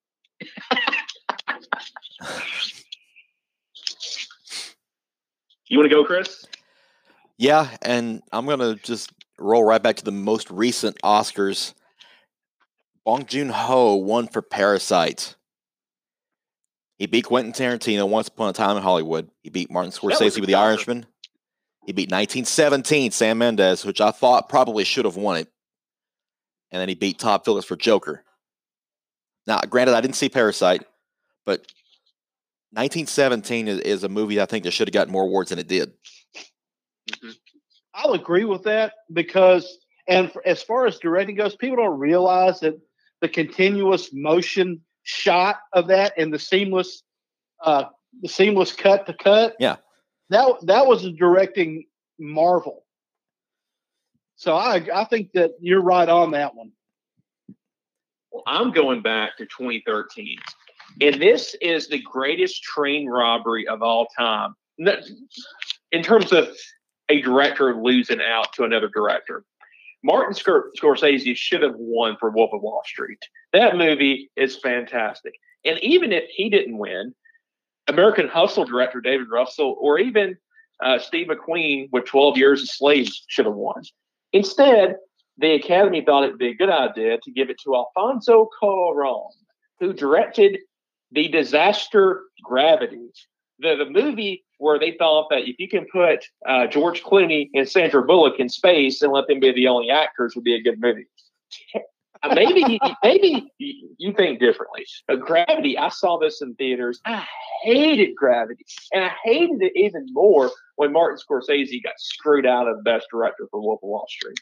You want to go, Chris? Yeah, and I'm going to just roll right back to the most recent Oscars. Bong Joon-ho won for Parasite. He beat Quentin Tarantino Once Upon a Time in Hollywood. He beat Martin Scorsese with The tougher. Irishman. He beat nineteen seventeen Sam Mendes, which I thought probably should have won it. And then he beat Todd Phillips for Joker. Now, granted, I didn't see Parasite, but nineteen seventeen is, is a movie I think that should have gotten more awards than it did. Mm-hmm. I'll agree with that because, and for, as far as directing goes, people don't realize that the continuous motion shot of that and the seamless, uh, the seamless cut to cut. Yeah, that that was a directing marvel. So I I think that you're right on that one. Well, I'm going back to twenty thirteen, and this is the greatest train robbery of all time in terms of a director losing out to another director. Martin Scor- Scorsese should have won for Wolf of Wall Street. That movie is fantastic. And even if he didn't win, American Hustle director David Russell or even uh, Steve McQueen with twelve Years a Slave should have won. Instead, the Academy thought it would be a good idea to give it to Alfonso Cuarón, who directed the disaster Gravity, the, the movie where they thought that if you can put uh, George Clooney and Sandra Bullock in space and let them be the only actors, would be a good movie. maybe maybe you think differently. But Gravity, I saw this in theaters. I hated Gravity. And I hated it even more when Martin Scorsese got screwed out of Best Director for Wolf of Wall Street.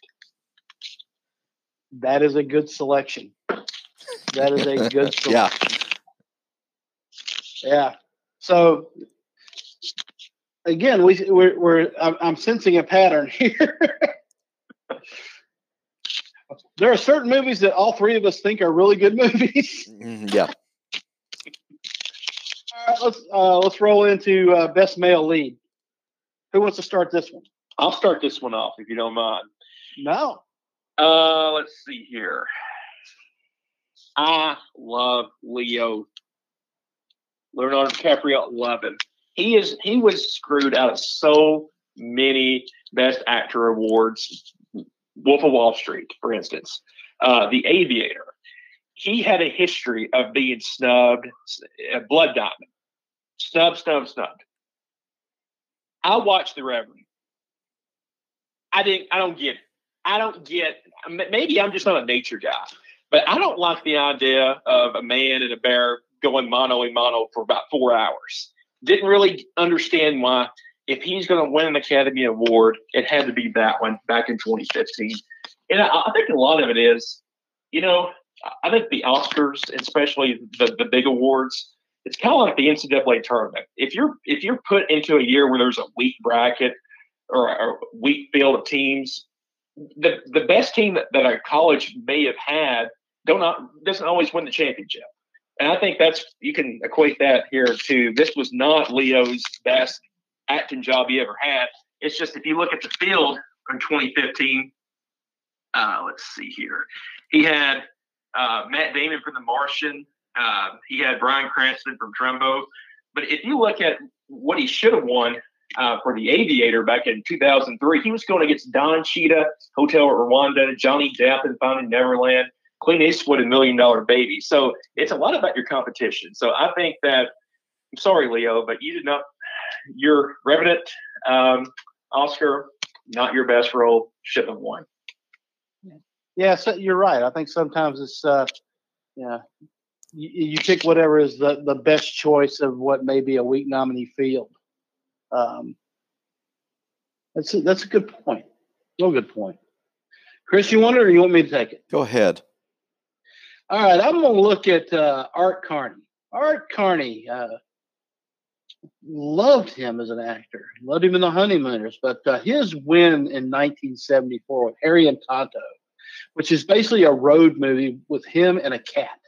That is a good selection. That is a good selection. Yeah. Yeah. So, again, we, we're, we're I'm, I'm sensing a pattern here. There are certain movies that all three of us think are really good movies. Mm, yeah. All right, let's uh, let's roll into uh, Best Male Lead. Who wants to start this one? I'll start this one off if you don't mind. No. Uh, let's see here. I love Leo. Leonardo DiCaprio, love him. He is he was screwed out of so many Best Actor awards. Wolf of Wall Street, for instance, uh, The Aviator. He had a history of being snubbed. Uh, Blood Diamond, snub, snub, snubbed. I watched The Revenant. I didn't. I don't get it. I don't get. Maybe I'm just not a nature guy, but I don't like the idea of a man and a bear going mano a mano for about four hours. Didn't really understand why. If he's going to win an Academy Award, it had to be that one back in twenty fifteen. And I, I think a lot of it is, you know, I think the Oscars, especially the, the big awards, it's kind of like the N C double A tournament. If you're if you're put into a year where there's a weak bracket or a weak field of teams, the the best team that, that a college may have had don't not, doesn't always win the championship. And I think that's, you can equate that here too. This was not Leo's best acting job he ever had. It's just, if you look at the field in twenty fifteen, uh, let's see here. He had uh, Matt Damon from The Martian. Uh, he had Bryan Cranston from Trumbo. But if you look at what he should have won uh, for The Aviator back in two thousand three, he was going against Don Cheadle, Hotel Rwanda, Johnny Depp in Finding Neverland, Clint Eastwood in Million Dollar Baby. So it's a lot about your competition. So I think that, I'm sorry, Leo, but you did not, your Revenant, um, Oscar, not your best role, shouldn't have won. Yeah, so you're right. I think sometimes it's, uh, yeah, you, you pick whatever is the, the best choice of what may be a weak nominee field. Um, that's a, that's a good point. Real good point. Chris, you want it or you want me to take it? Go ahead. All right, I'm going to look at uh, Art Carney. Art Carney, uh, loved him as an actor. Loved him in The Honeymooners. But uh, his win in nineteen seventy-four with Harry and Tonto, which is basically a road movie with him and a cat.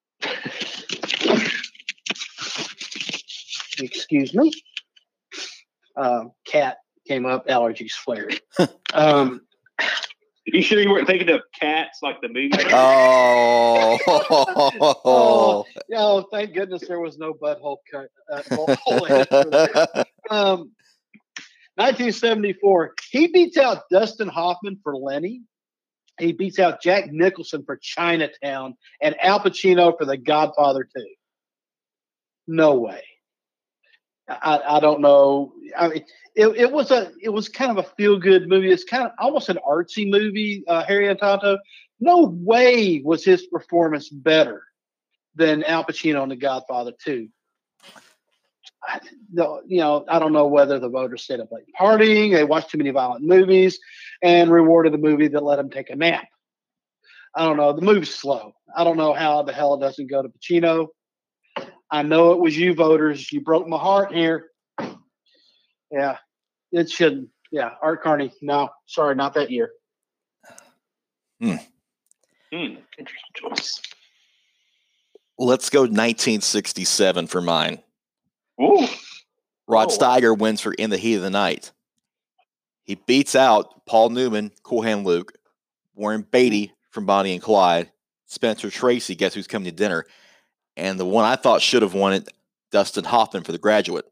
Excuse me. Uh, cat came up, allergies flared. um, You sure you weren't thinking of Cats like the movie? Oh. oh, oh, thank goodness there was no butthole cut. Uh, butthole edit for that. Um, nineteen seventy-four, he beats out Dustin Hoffman for Lenny. He beats out Jack Nicholson for Chinatown and Al Pacino for The Godfather two. No way. I, I don't know. I mean, it, it was a it was kind of a feel good movie. It's kind of almost an artsy movie. Uh, Harry and Tonto. No way was his performance better than Al Pacino in The Godfather two. I, the, you know, I don't know whether the voters stayed up late partying, they watched too many violent movies, and rewarded the movie that let them take a nap. I don't know. The movie's slow. I don't know how the hell it doesn't go to Pacino. I know it was you voters. You broke my heart here. Yeah, it shouldn't. Yeah, Art Carney. No, sorry, not that year. Hmm. Hmm. Interesting choice. Let's go nineteen sixty-seven for mine. Ooh. Rod Oh. Steiger wins for In the Heat of the Night. He beats out Paul Newman, Cool Hand Luke, Warren Beatty from Bonnie and Clyde, Spencer Tracy, Guess Who's Coming to Dinner, and the one I thought should have won it, Dustin Hoffman for The Graduate.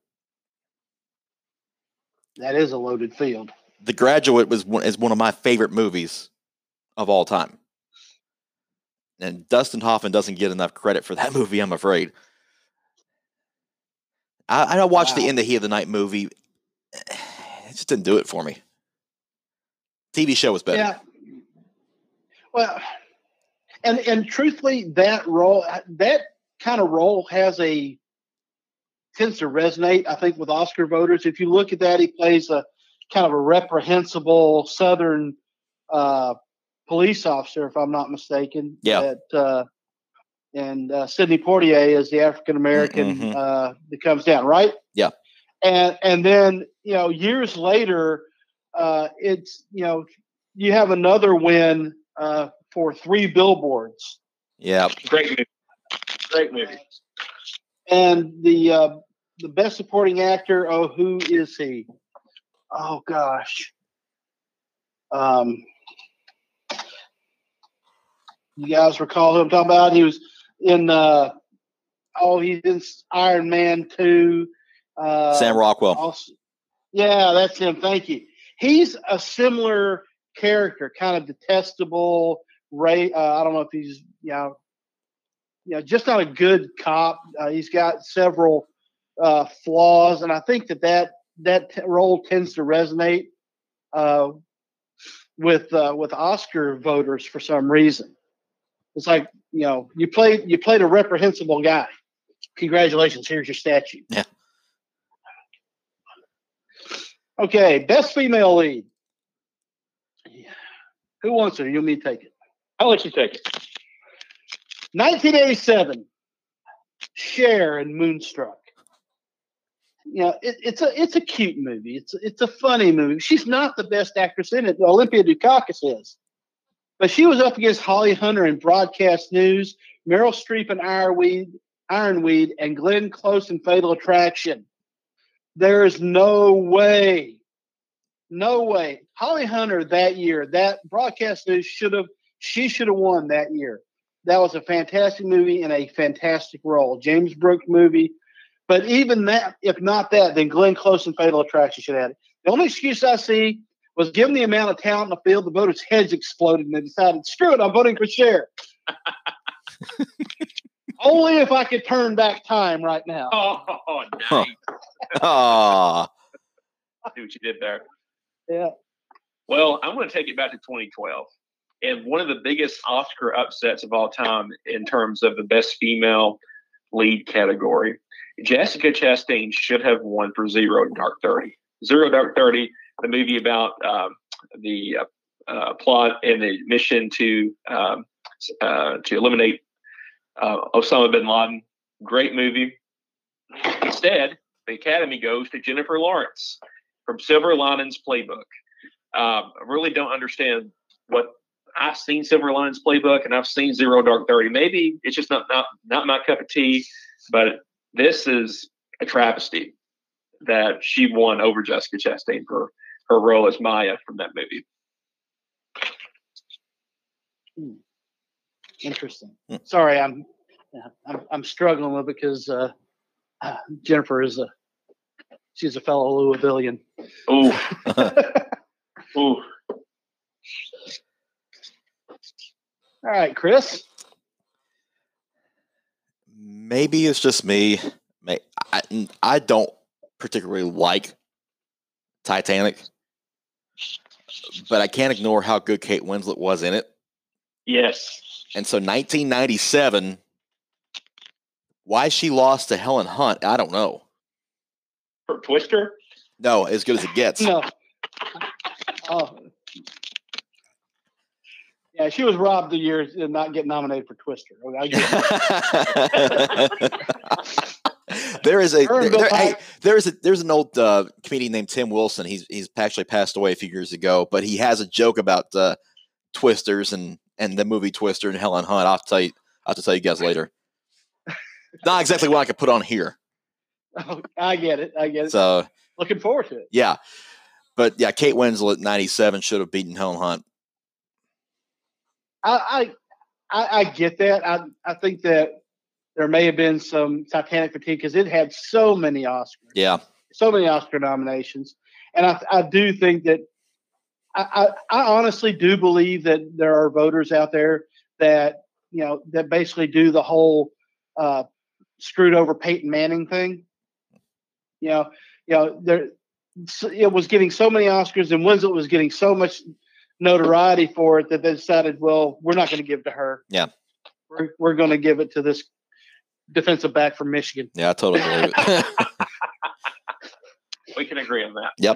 That is a loaded field. The Graduate was one, is one of my favorite movies of all time. And Dustin Hoffman doesn't get enough credit for that movie, I'm afraid. I, I watched Wow. the In the Heat of the Night movie. It just didn't do it for me. T V show was better. Yeah. Well, and and truthfully, that role, that kind of role has a tends to resonate, I think, with Oscar voters. If you look at that, he plays a kind of a reprehensible Southern uh, police officer, if I'm not mistaken. Yeah. That, uh, and uh, Sidney Poitier is the African American Mm-hmm. uh, that comes down, right? Yeah. And and then you know years later, uh, it's you know you have another win uh, for Three Billboards. Yeah. Great movie. Great movie. And the uh, the best supporting actor, oh, who is he? Oh gosh, um, you guys recall who I'm talking about? He was in. Uh, oh, he's in Iron Man two. Uh, Sam Rockwell. Also, yeah, that's him. Thank you. He's a similar character, kind of detestable. Ray, uh, I don't know if he's you know, you know, just not a good cop. Uh, he's got several uh, flaws, and I think that that that t- role tends to resonate uh, with uh, with Oscar voters for some reason. It's like you know, you played you played a reprehensible guy. Congratulations, here's your statue. Yeah. Okay, best female lead. Who wants it? You want me to take it? I'll let you take it. nineteen eighty-seven. Cher and Moonstruck. You know, it, it's a it's a cute movie. It's it's a funny movie. She's not the best actress in it. Olympia Dukakis is, but she was up against Holly Hunter in Broadcast News, Meryl Streep in Ironweed, Ironweed, and Glenn Close in Fatal Attraction. There is no way, no way. Holly Hunter that year, that Broadcast News should have she should have won that year. That was a fantastic movie and a fantastic role. James Brooks movie. But even that, if not that, then Glenn Close and Fatal Attraction should have had it. The only excuse I see was given the amount of talent in the field, the voters' heads exploded and they decided, screw it, I'm voting for Cher. Only if I could turn back time right now. Oh, nice. Huh. Ah. See what you did there. Yeah. Well, I'm going to take it back to twenty twelve. And one of the biggest Oscar upsets of all time in terms of the best female lead category, Jessica Chastain should have won for Zero Dark Thirty. Zero Dark Thirty, the movie about um, the uh, uh, plot and the mission to um, uh, to eliminate uh, Osama bin Laden. Great movie. Instead, the Academy goes to Jennifer Lawrence from Silver Linings Playbook. Um, I really don't understand what I've seen Silver Linings Playbook and I've seen Zero Dark Thirty. Maybe it's just not, not, not my cup of tea, but this is a travesty that she won over Jessica Chastain for her role as Maya from that movie. Hmm. Interesting. Sorry, I'm, I'm I'm struggling a little because uh, uh, Jennifer is a she's a fellow Louisvillian. Ooh. Ooh. All right, Chris. Maybe it's just me. I, I don't particularly like Titanic, but I can't ignore how good Kate Winslet was in it. Yes. And so nineteen ninety-seven, why she lost to Helen Hunt, I don't know. For Twister? No, as good as it gets. No. Oh. Yeah, she was robbed the year of not getting nominated for Twister. I get it. there is a Her and there, Bill there, hey, Pike- there's a there's an old uh, comedian named Tim Wilson. He's he's actually passed away a few years ago, but he has a joke about uh, Twisters and and the movie Twister and Helen Hunt. I'll tell you I'll have to tell you guys later. Not exactly what I could put on here. Oh, I get it. I get it. So Looking forward to it. yeah, but yeah, Kate Winslet ninety-seven should have beaten Helen Hunt. I, I I I get that. I I think that there may have been some Titanic fatigue because it had so many Oscars. Yeah, so many Oscar nominations, and I I do think that I I, I honestly do believe that there are voters out there that you know that basically do the whole uh, screwed over Peyton Manning thing. You know, you know there it was getting so many Oscars, and Winslet was getting so much notoriety for it that they decided, well, we're not going to give it to her. Yeah, we're we're going to give it to this defensive back from Michigan. yeah, I totally believe it. We can agree on that. Yep.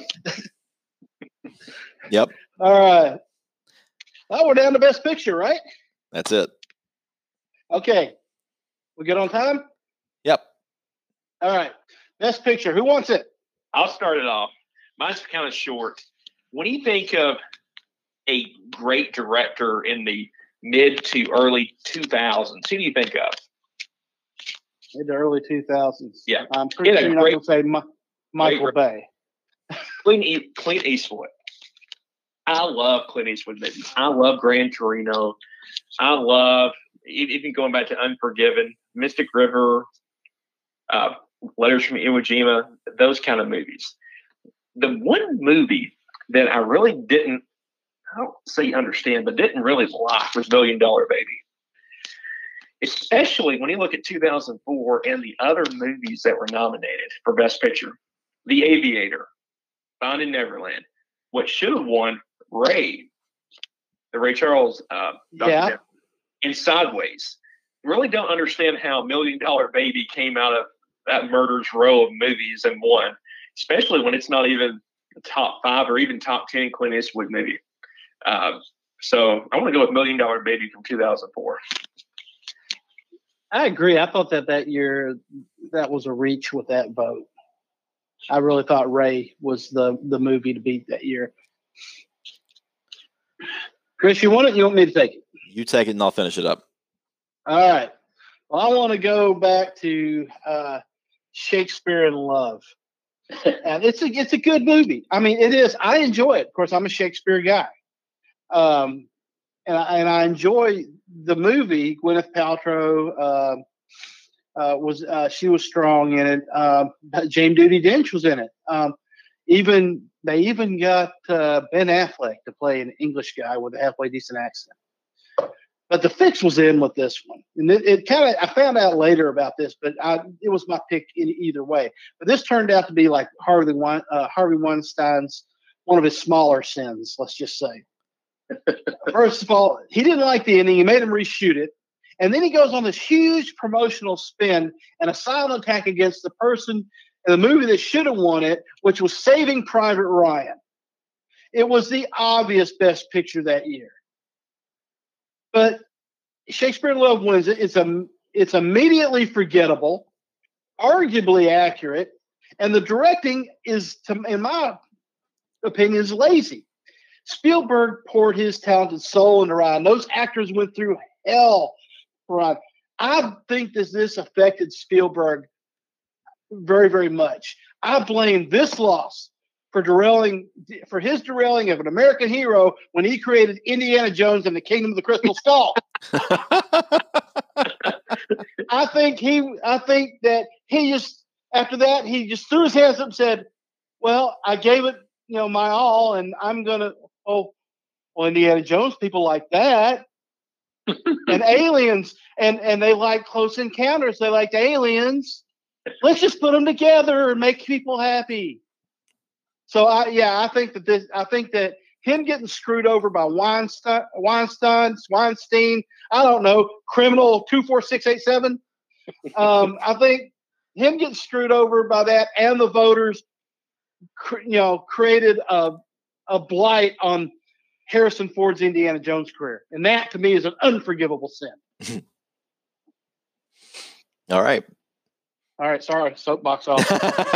Yep. All right. Well, we're down to Best Picture, right? That's it. Okay. We good on time? Yep. All right. Best Picture. Who wants it? I'll start it off. Mine's kind of short. When you think of a great director in the mid to early two thousands, who do you think of? In the early two thousands. Yeah. I'm pretty Yeah, sure you're great- not going to say Mi- Michael great- Bay. Clint, E- Clint Eastwood. I love Clint Eastwood movies. I love Gran Torino. I love, e- even going back to Unforgiven, Mystic River, uh, Letters from Iwo Jima, those kind of movies. The one movie that I really didn't, I don't say understand, but didn't really like was Million Dollar Baby. Especially when you look at two thousand four and the other movies that were nominated for Best Picture. The Aviator, Finding Neverland, what should have won, Ray, the Ray Charles uh, Yeah. documentary, and Sideways. Really don't understand how Million Dollar Baby came out of that murder's row of movies and won, especially when it's not even a top five or even top ten Clint Eastwood movie. Uh, so I want to go with Million Dollar Baby from two thousand four. I agree. I thought that that year that was a reach with that vote. I really thought Ray was the, the movie to beat that year. Chris, you want it? You want me to take it? You take it and I'll finish it up. All right. Well, I want to go back to uh, Shakespeare in Love. And it's a it's a good movie. I mean, it is. I enjoy it. Of course, I'm a Shakespeare guy, um, and I, and I enjoy the movie. Gwyneth Paltrow uh, uh, was uh, she was strong in it. Uh, James Judi Dench was in it. Um, even they even got uh, Ben Affleck to play an English guy with a halfway decent accent. But the fix was in with this one, and it, it kind of I found out later about this, but I, it was my pick in either way. But this turned out to be like Harvey Wein, uh, Harvey Weinstein's one of his smaller sins. Let's just say. First of all, he didn't like the ending. He made him reshoot it, and then he goes on this huge promotional spin and a silent attack against the person in the movie that should have won it, which was Saving Private Ryan. It was the obvious best picture that year. But Shakespeare in Love wins it. It's a, it's immediately forgettable, arguably accurate, and the directing is, to, in my opinion, is lazy. Spielberg poured his talented soul into Ryan. Those actors went through hell for Ryan. I think that this affected Spielberg very, very much. I blame this loss for derailing for his derailing of an American hero when he created Indiana Jones and the Kingdom of the Crystal Skull. I think he I think that he just after that he just threw his hands up and said, well, I gave it, you know, my all, and I'm gonna oh well Indiana Jones people like that. And aliens and, and they like Close Encounters, they liked Aliens. Let's just put them together and make people happy. So I, yeah, I think that this, I think that him getting screwed over by Weinstein, Weinstein, Weinstein, I don't know, criminal two four six eight seven. Um, I think him getting screwed over by that and the voters, you know, created a a blight on Harrison Ford's Indiana Jones career, and that to me is an unforgivable sin. All right. All right, sorry, soapbox off.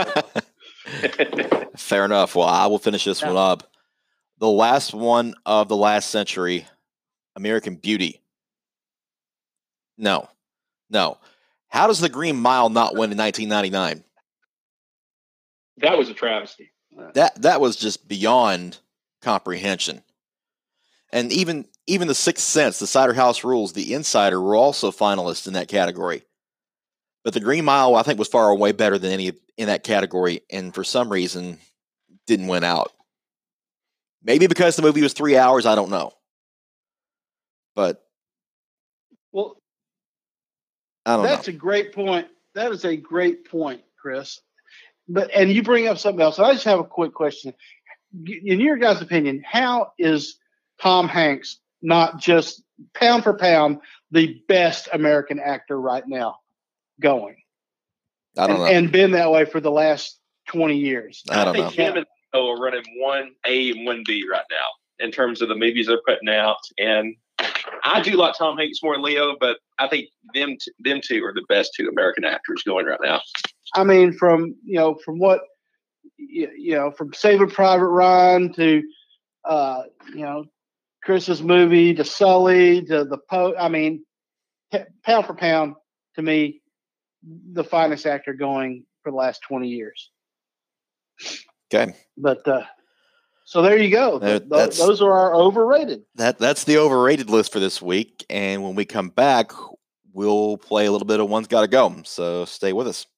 Fair enough. Well, I will finish this yeah. one up. The last one of the last century, American Beauty. No, no. How does The Green Mile not win in nineteen ninety-nine? That was a travesty. That that was just beyond comprehension. And even even The Sixth Sense, The Cider House Rules, The Insider were also finalists in that category. But The Green Mile, I think, was far away better than any in that category, and for some reason, didn't win out. Maybe because the movie was three hours, I don't know. But well, I don't that's know. a great point. That is a great point, Chris. But and you bring up something else. I just have a quick question. In your guys' opinion, how is Tom Hanks not just pound for pound the best American actor right now going? I don't and, know. And been that way for the last twenty years. I don't I think know. him and Leo are running one A and one B right now in terms of the movies they're putting out. And I do like Tom Hanks more than Leo, but I think them t- them two are the best two American actors going right now. I mean, from you know, from what you, you know, from Saving Private Ryan to uh, you know, Chris's movie to Sully to the po. I mean, p- pound for pound, to me, the finest actor going for the last twenty years. Okay, but uh, so there you go. There, Th- those are our overrated. That that's the overrated list for this week. And when we come back, we'll play a little bit of One's Gotta Go. So stay with us.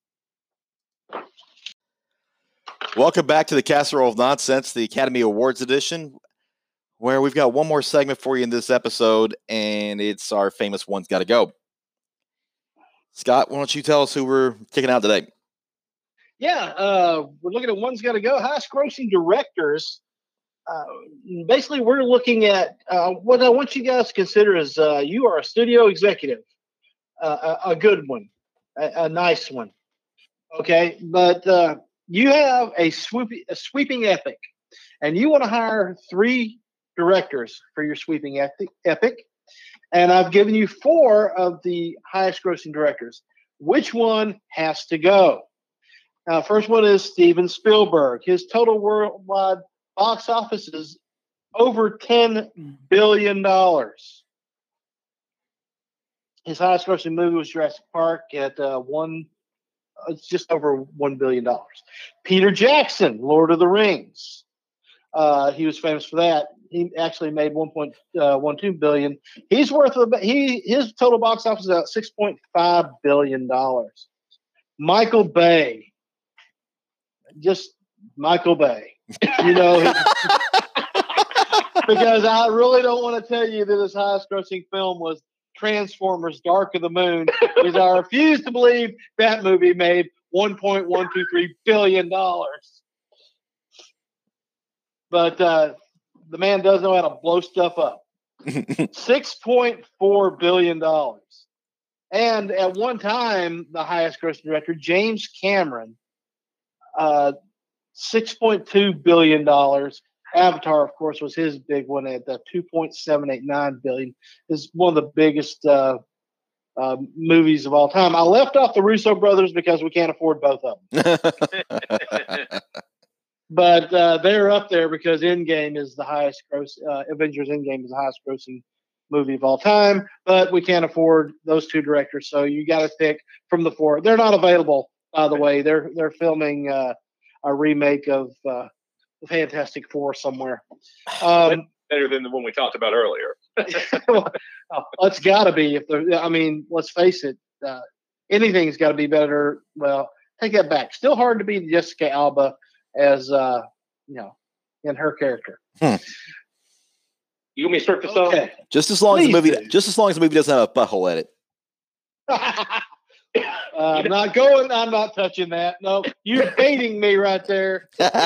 Welcome back to the Casserole of Nonsense, the Academy Awards edition, where we've got one more segment for you in this episode, and it's our famous One's Gotta Go. Scott, why don't you tell us who we're kicking out today? Yeah, uh, we're looking at One's Gotta Go. Highest grossing directors. Uh, basically, we're looking at uh, what I want you guys to consider is uh, you are a studio executive, uh, a, a good one, a, a nice one. Okay, but uh, you have a, swoopy, a sweeping epic, and you want to hire three directors for your sweeping epic, epic. And I've given you four of the highest grossing directors. Which one has to go? Now, first one is Steven Spielberg. His total worldwide box office is over ten billion dollars. His highest grossing movie was Jurassic Park at uh, one, it's just over one billion dollars. Peter Jackson, Lord of the Rings. Uh, he was famous for that. He actually made one point one two billion dollars. He's worth about, he his total box office is about six point five billion dollars. Michael Bay. Just Michael Bay, you know, because I really don't want to tell you that his highest grossing film was Transformers Dark of the Moon, because I refuse to believe that movie made one point one two three billion dollars. But uh, the man does know how to blow stuff up. six point four billion dollars. And at one time, the highest grossing director, James Cameron, Uh, six point two billion dollars. Avatar, of course, was his big one at the two point seven eight nine billion dollars. Is one of the biggest uh, uh, movies of all time. I left off the Russo brothers because we can't afford both of them. But uh, they're up there because Endgame is the highest gross. Uh, Avengers Endgame is the highest grossing movie of all time. But we can't afford those two directors, so you got to pick from the four. They're not available. By the way, they're they're filming uh, a remake of uh, the Fantastic Four somewhere. Um, Better than the one we talked about earlier. well, it's got to be. If they're, I mean, let's face it. Uh, anything's got to be better. Well, take that back. Still hard to beat Jessica Alba as uh, you know, in her character. Hmm. You want me to start this Okay. off? Just as long Please as the movie, do. just as long as the movie doesn't have a butthole edit. Uh, I'm not going. I'm not touching that. No, you're baiting me right there.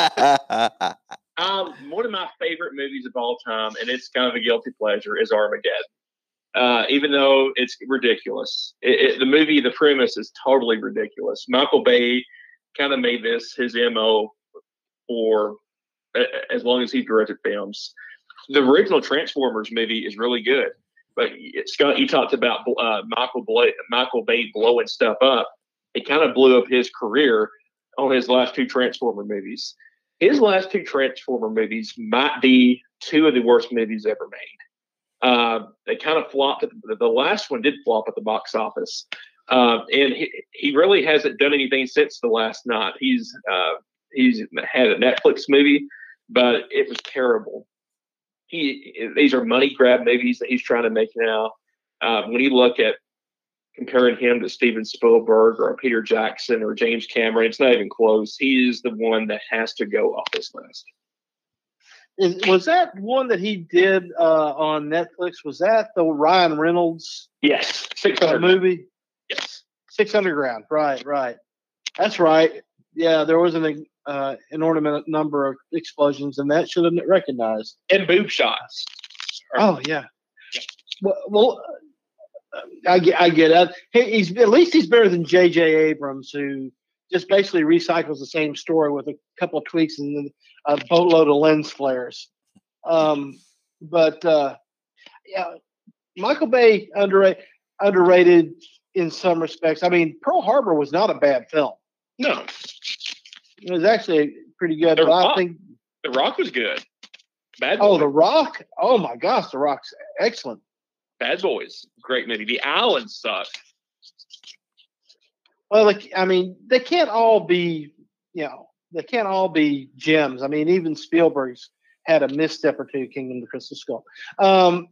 Um, one of my favorite movies of all time, and it's kind of a guilty pleasure, is Armageddon. Uh, even though it's ridiculous, it, it, the movie, the premise is totally ridiculous. Michael Bay kind of made this his M O for uh, as long as he directed films. The original Transformers movie is really good, but Scott, you talked about uh, Michael Bay, Michael Bay blowing stuff up. It kind of blew up his career on his last two Transformer movies. His last two Transformer movies might be two of the worst movies ever made. Uh, they kind of flopped. At the, the last one did flop at the box office, uh, and he, he really hasn't done anything since The Last Night. He's uh, he's had a Netflix movie, but it was terrible. He these are money grab movies that he's trying to make now. Uh, when you look at comparing him to Steven Spielberg or Peter Jackson or James Cameron, it's not even close. He is the one that has to go off this list. Is, was that one that he did uh, on Netflix? Was that the Ryan Reynolds Yes, six uh, hundred movie? Yes, Six Underground. Right, right. That's right. Yeah, there was an uh, inordinate number of explosions, and that should have been recognized. and boob shots. Oh yeah. Yeah. Well, well uh, I get, I get it. He, he's at least he's better than J J Abrams, who just basically recycles the same story with a couple of tweaks and a boatload of lens flares. Um, but uh, yeah, Michael Bay underrated, underrated in some respects. I mean, Pearl Harbor was not a bad film. No, It was actually pretty good. The But I Rock. think, The Rock was good. Bad oh, Boys. The Rock. Oh my gosh, The Rock's excellent. Bad Boys, great movie. The Island sucked. Well, like I mean, they can't all be, you know, they can't all be gems. I mean, even Spielberg's had a misstep or two. Kingdom of the Crystal Skull. Um,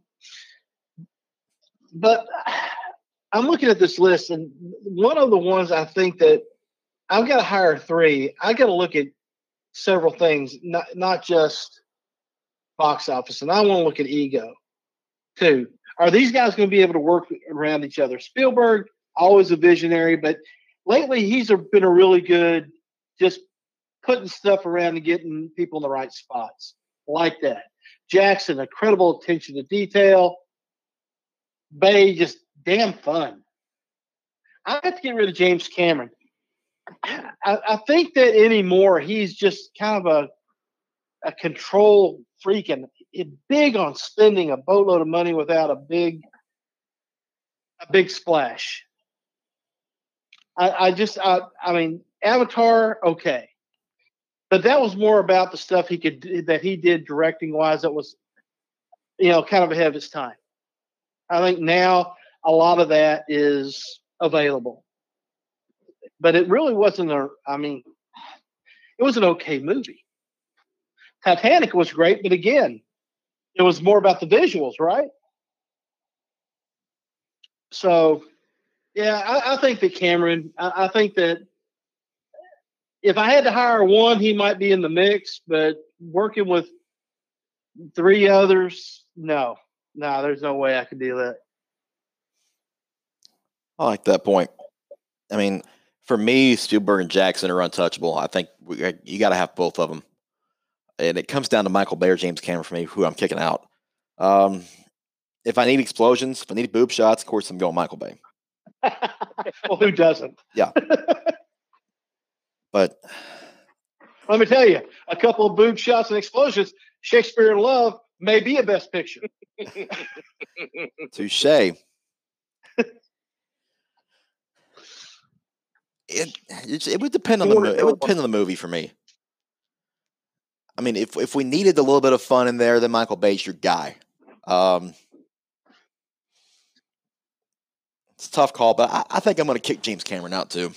but I'm looking at this list, and one of the ones I think that I've got to hire three. I got to look at several things, not not just box office, and I want to look at ego too. Are these guys going to be able to work around each other? Spielberg, always a visionary, but lately he's a, been a really good just putting stuff around and getting people in the right spots like that. Jackson, incredible attention to detail. Bay, just damn fun. I have to get rid of James Cameron. I, I think that anymore he's just kind of a a control freak and big on spending a boatload of money without a big a big splash. I, I just I, I mean Avatar, okay, but that was more about the stuff he could do, that he did directing wise. That was, you know, kind of ahead of his time. I think now a lot of that is available. But it really wasn't a, I mean, it was an okay movie. Titanic was great, but again, it was more about the visuals, right? So, yeah, I, I think that Cameron, I, I think that if I had to hire one, he might be in the mix, but working with three others, no. No, there's no way I could do that. I like that point. I mean, for me, Spielberg and Jackson are untouchable. I think we, you got to have both of them. And it comes down to Michael Bay or James Cameron for me, who I'm kicking out. Um, if I need explosions, if I need boob shots, of course I'm going Michael Bay. Well, who doesn't? Yeah. But let me tell you, a couple of boob shots and explosions, Shakespeare in Love may be a best picture. touche. It, it it would depend on the mo- it would depend on the movie for me. I mean, if if we needed a little bit of fun in there, then Michael Bay's your guy. Um, it's a tough call, but I, I think I'm going to kick James Cameron out too.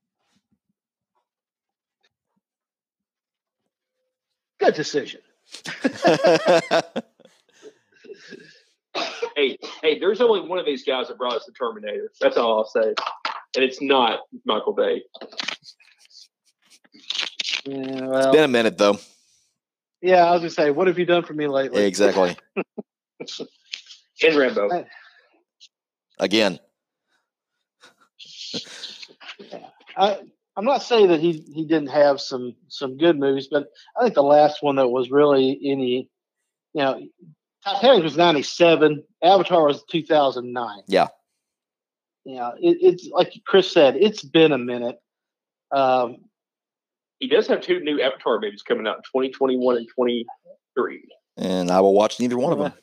Good decision. hey, hey, there's only one of these guys that brought us the Terminator. That's all I'll say. And it's not Michael Bay. Yeah, well, It's been a minute, though. yeah, I was going to say, what have you done for me lately? Yeah, exactly. And Rambo. Again. I, I'm not saying that he, he didn't have some some good movies, but I think the last one that was really any, you know, Titanic was ninety-seven, Avatar was two thousand nine. Yeah. Yeah, it, it's like Chris said, it's been a minute. Um, He does have two new Avatar movies coming out in twenty twenty-one and twenty-three. And I will watch neither one of them.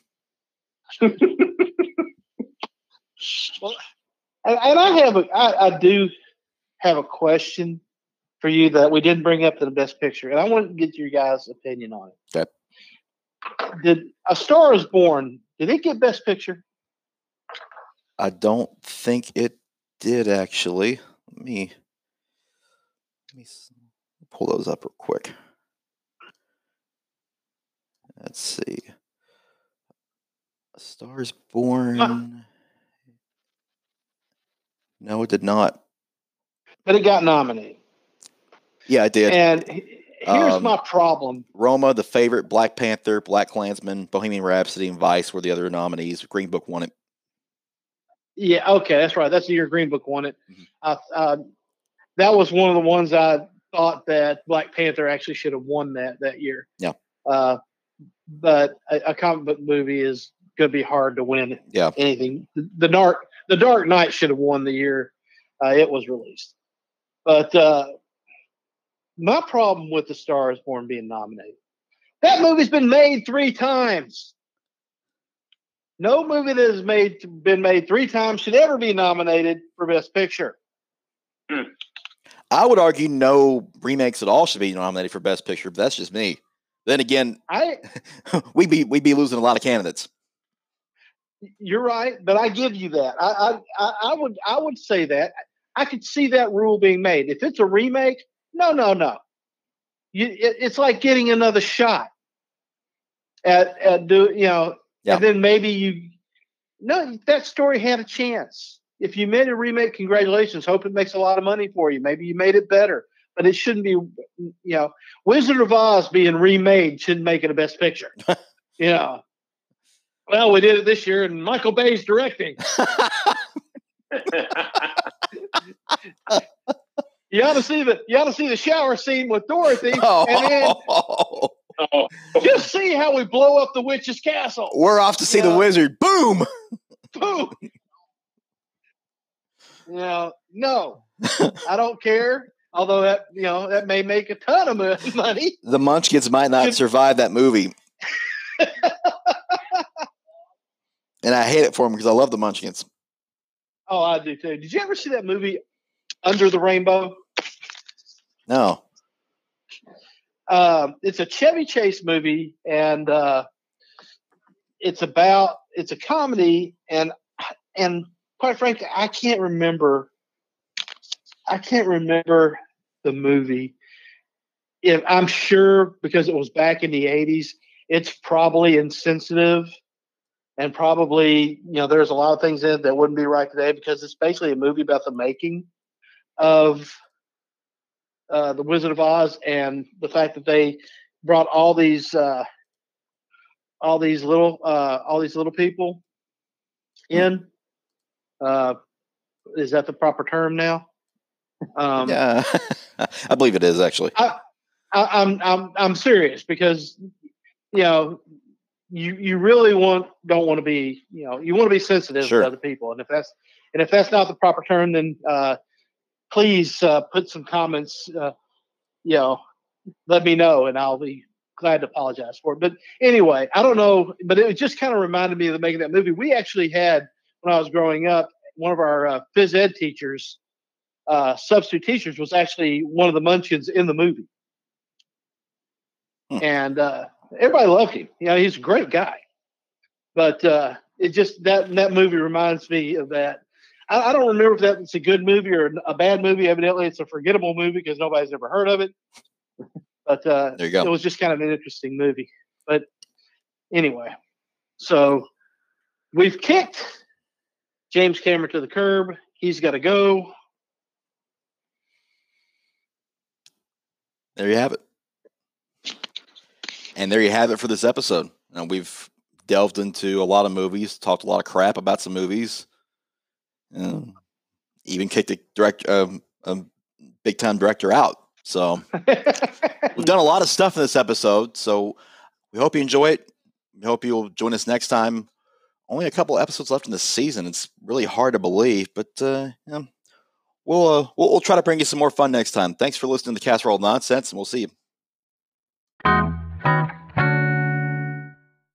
Well, and, and I have a, I, I do have a question for you that we didn't bring up to the Best Picture, and I want to get your guys' opinion on it. Okay. Did A Star Is Born? Did it get Best Picture? I don't think it did actually. Let me let me pull those up real quick. Let's see. A Star Is Born. Huh. No, it did not. But it got nominated. Yeah, it did. And here's Um, my problem. Roma, The Favorite, Black Panther, Black Klansman, Bohemian Rhapsody, and Vice were the other nominees. Green Book won it. Yeah, okay, that's right. That's the year Green Book won it. Mhm. Uh, uh, that was one of the ones I thought that Black Panther actually should have won that that year. Yeah. Uh, but a, a comic book movie is going to be hard to win Yeah. anything. The, the Dark The Dark Knight should have won the year uh, it was released. But uh, my problem with The Star Is Born being nominated, that movie's been made three times. No movie that has made been made three times should ever be nominated for Best Picture. I would argue no remakes at all should be nominated for Best Picture, but that's just me. Then again, I, we'd be we'd be losing a lot of candidates. you're right, but I give you that. I, I, I would, I would say that I could see that rule being made. If it's a remake, no, no, no. You, it, it's like getting another shot at, at do you know, Yeah. and then maybe you. No, that story had a chance. If you made a remake, congratulations. Hope it makes a lot of money for you. Maybe you made it better, but it shouldn't be. You know, Wizard of Oz being remade shouldn't make it a Best Picture. You know. Well, we did it this year, and Michael Bay's directing. You ought to see the you ought to see the shower scene with Dorothy, Oh, and then Oh, just see how we blow up the witch's castle. we're off to see Yeah. the wizard. Boom! Boom. You know, no, I don't care. Although that you know that may make a ton of mo- money. The Munchkins might not Good- survive that movie. And I hate it for them because I love the Munchkins. Oh, I do too. Did you ever see that movie Under the Rainbow? No. Um, it's a Chevy Chase movie, and uh, it's about it's a comedy, and and quite frankly, I can't remember. I can't remember the movie. If I'm sure because it was back in the eighties, it's probably insensitive, and probably you know there's a lot of things in it that wouldn't be right today because it's basically a movie about the making of uh, the Wizard of Oz and the fact that they brought all these uh, all these little uh, all these little people in. Uh, is that the proper term now? Um, Yeah. I believe it is, actually. I, I, I'm I'm I'm serious because you know you you really want don't want to be you know you want to be sensitive Sure. to other people, and if that's and if that's not the proper term, then uh, please uh, put some comments. Uh, you know, let me know, and I'll be glad to apologize for it. But anyway, I don't know, but it just kind of reminded me of the making that movie. We actually had when I was growing up, one of our uh, phys ed teachers, uh, substitute teachers, was actually one of the Munchkins in the movie. Hmm. And uh, everybody loved him. You know, he's a great guy. But uh, it just that that movie reminds me of that. I, I don't remember if that's a good movie or a bad movie. Evidently, it's a forgettable movie because nobody's ever heard of it. But uh, There you go. it was just kind of an interesting movie. But anyway, so we've kicked James Cameron to the curb. He's got to go. There you have it. And there you have it for this episode. Now, we've delved into a lot of movies, talked a lot of crap about some movies, um, even kicked a direct um, um, big time director out. So we've done a lot of stuff in this episode. So we hope you enjoy it. We hope you'll join us next time. Only a couple episodes left in the season. It's really hard to believe, but uh, yeah, we'll, uh, we'll we'll try to bring you some more fun next time. Thanks for listening to Casserole Nonsense, and we'll see you.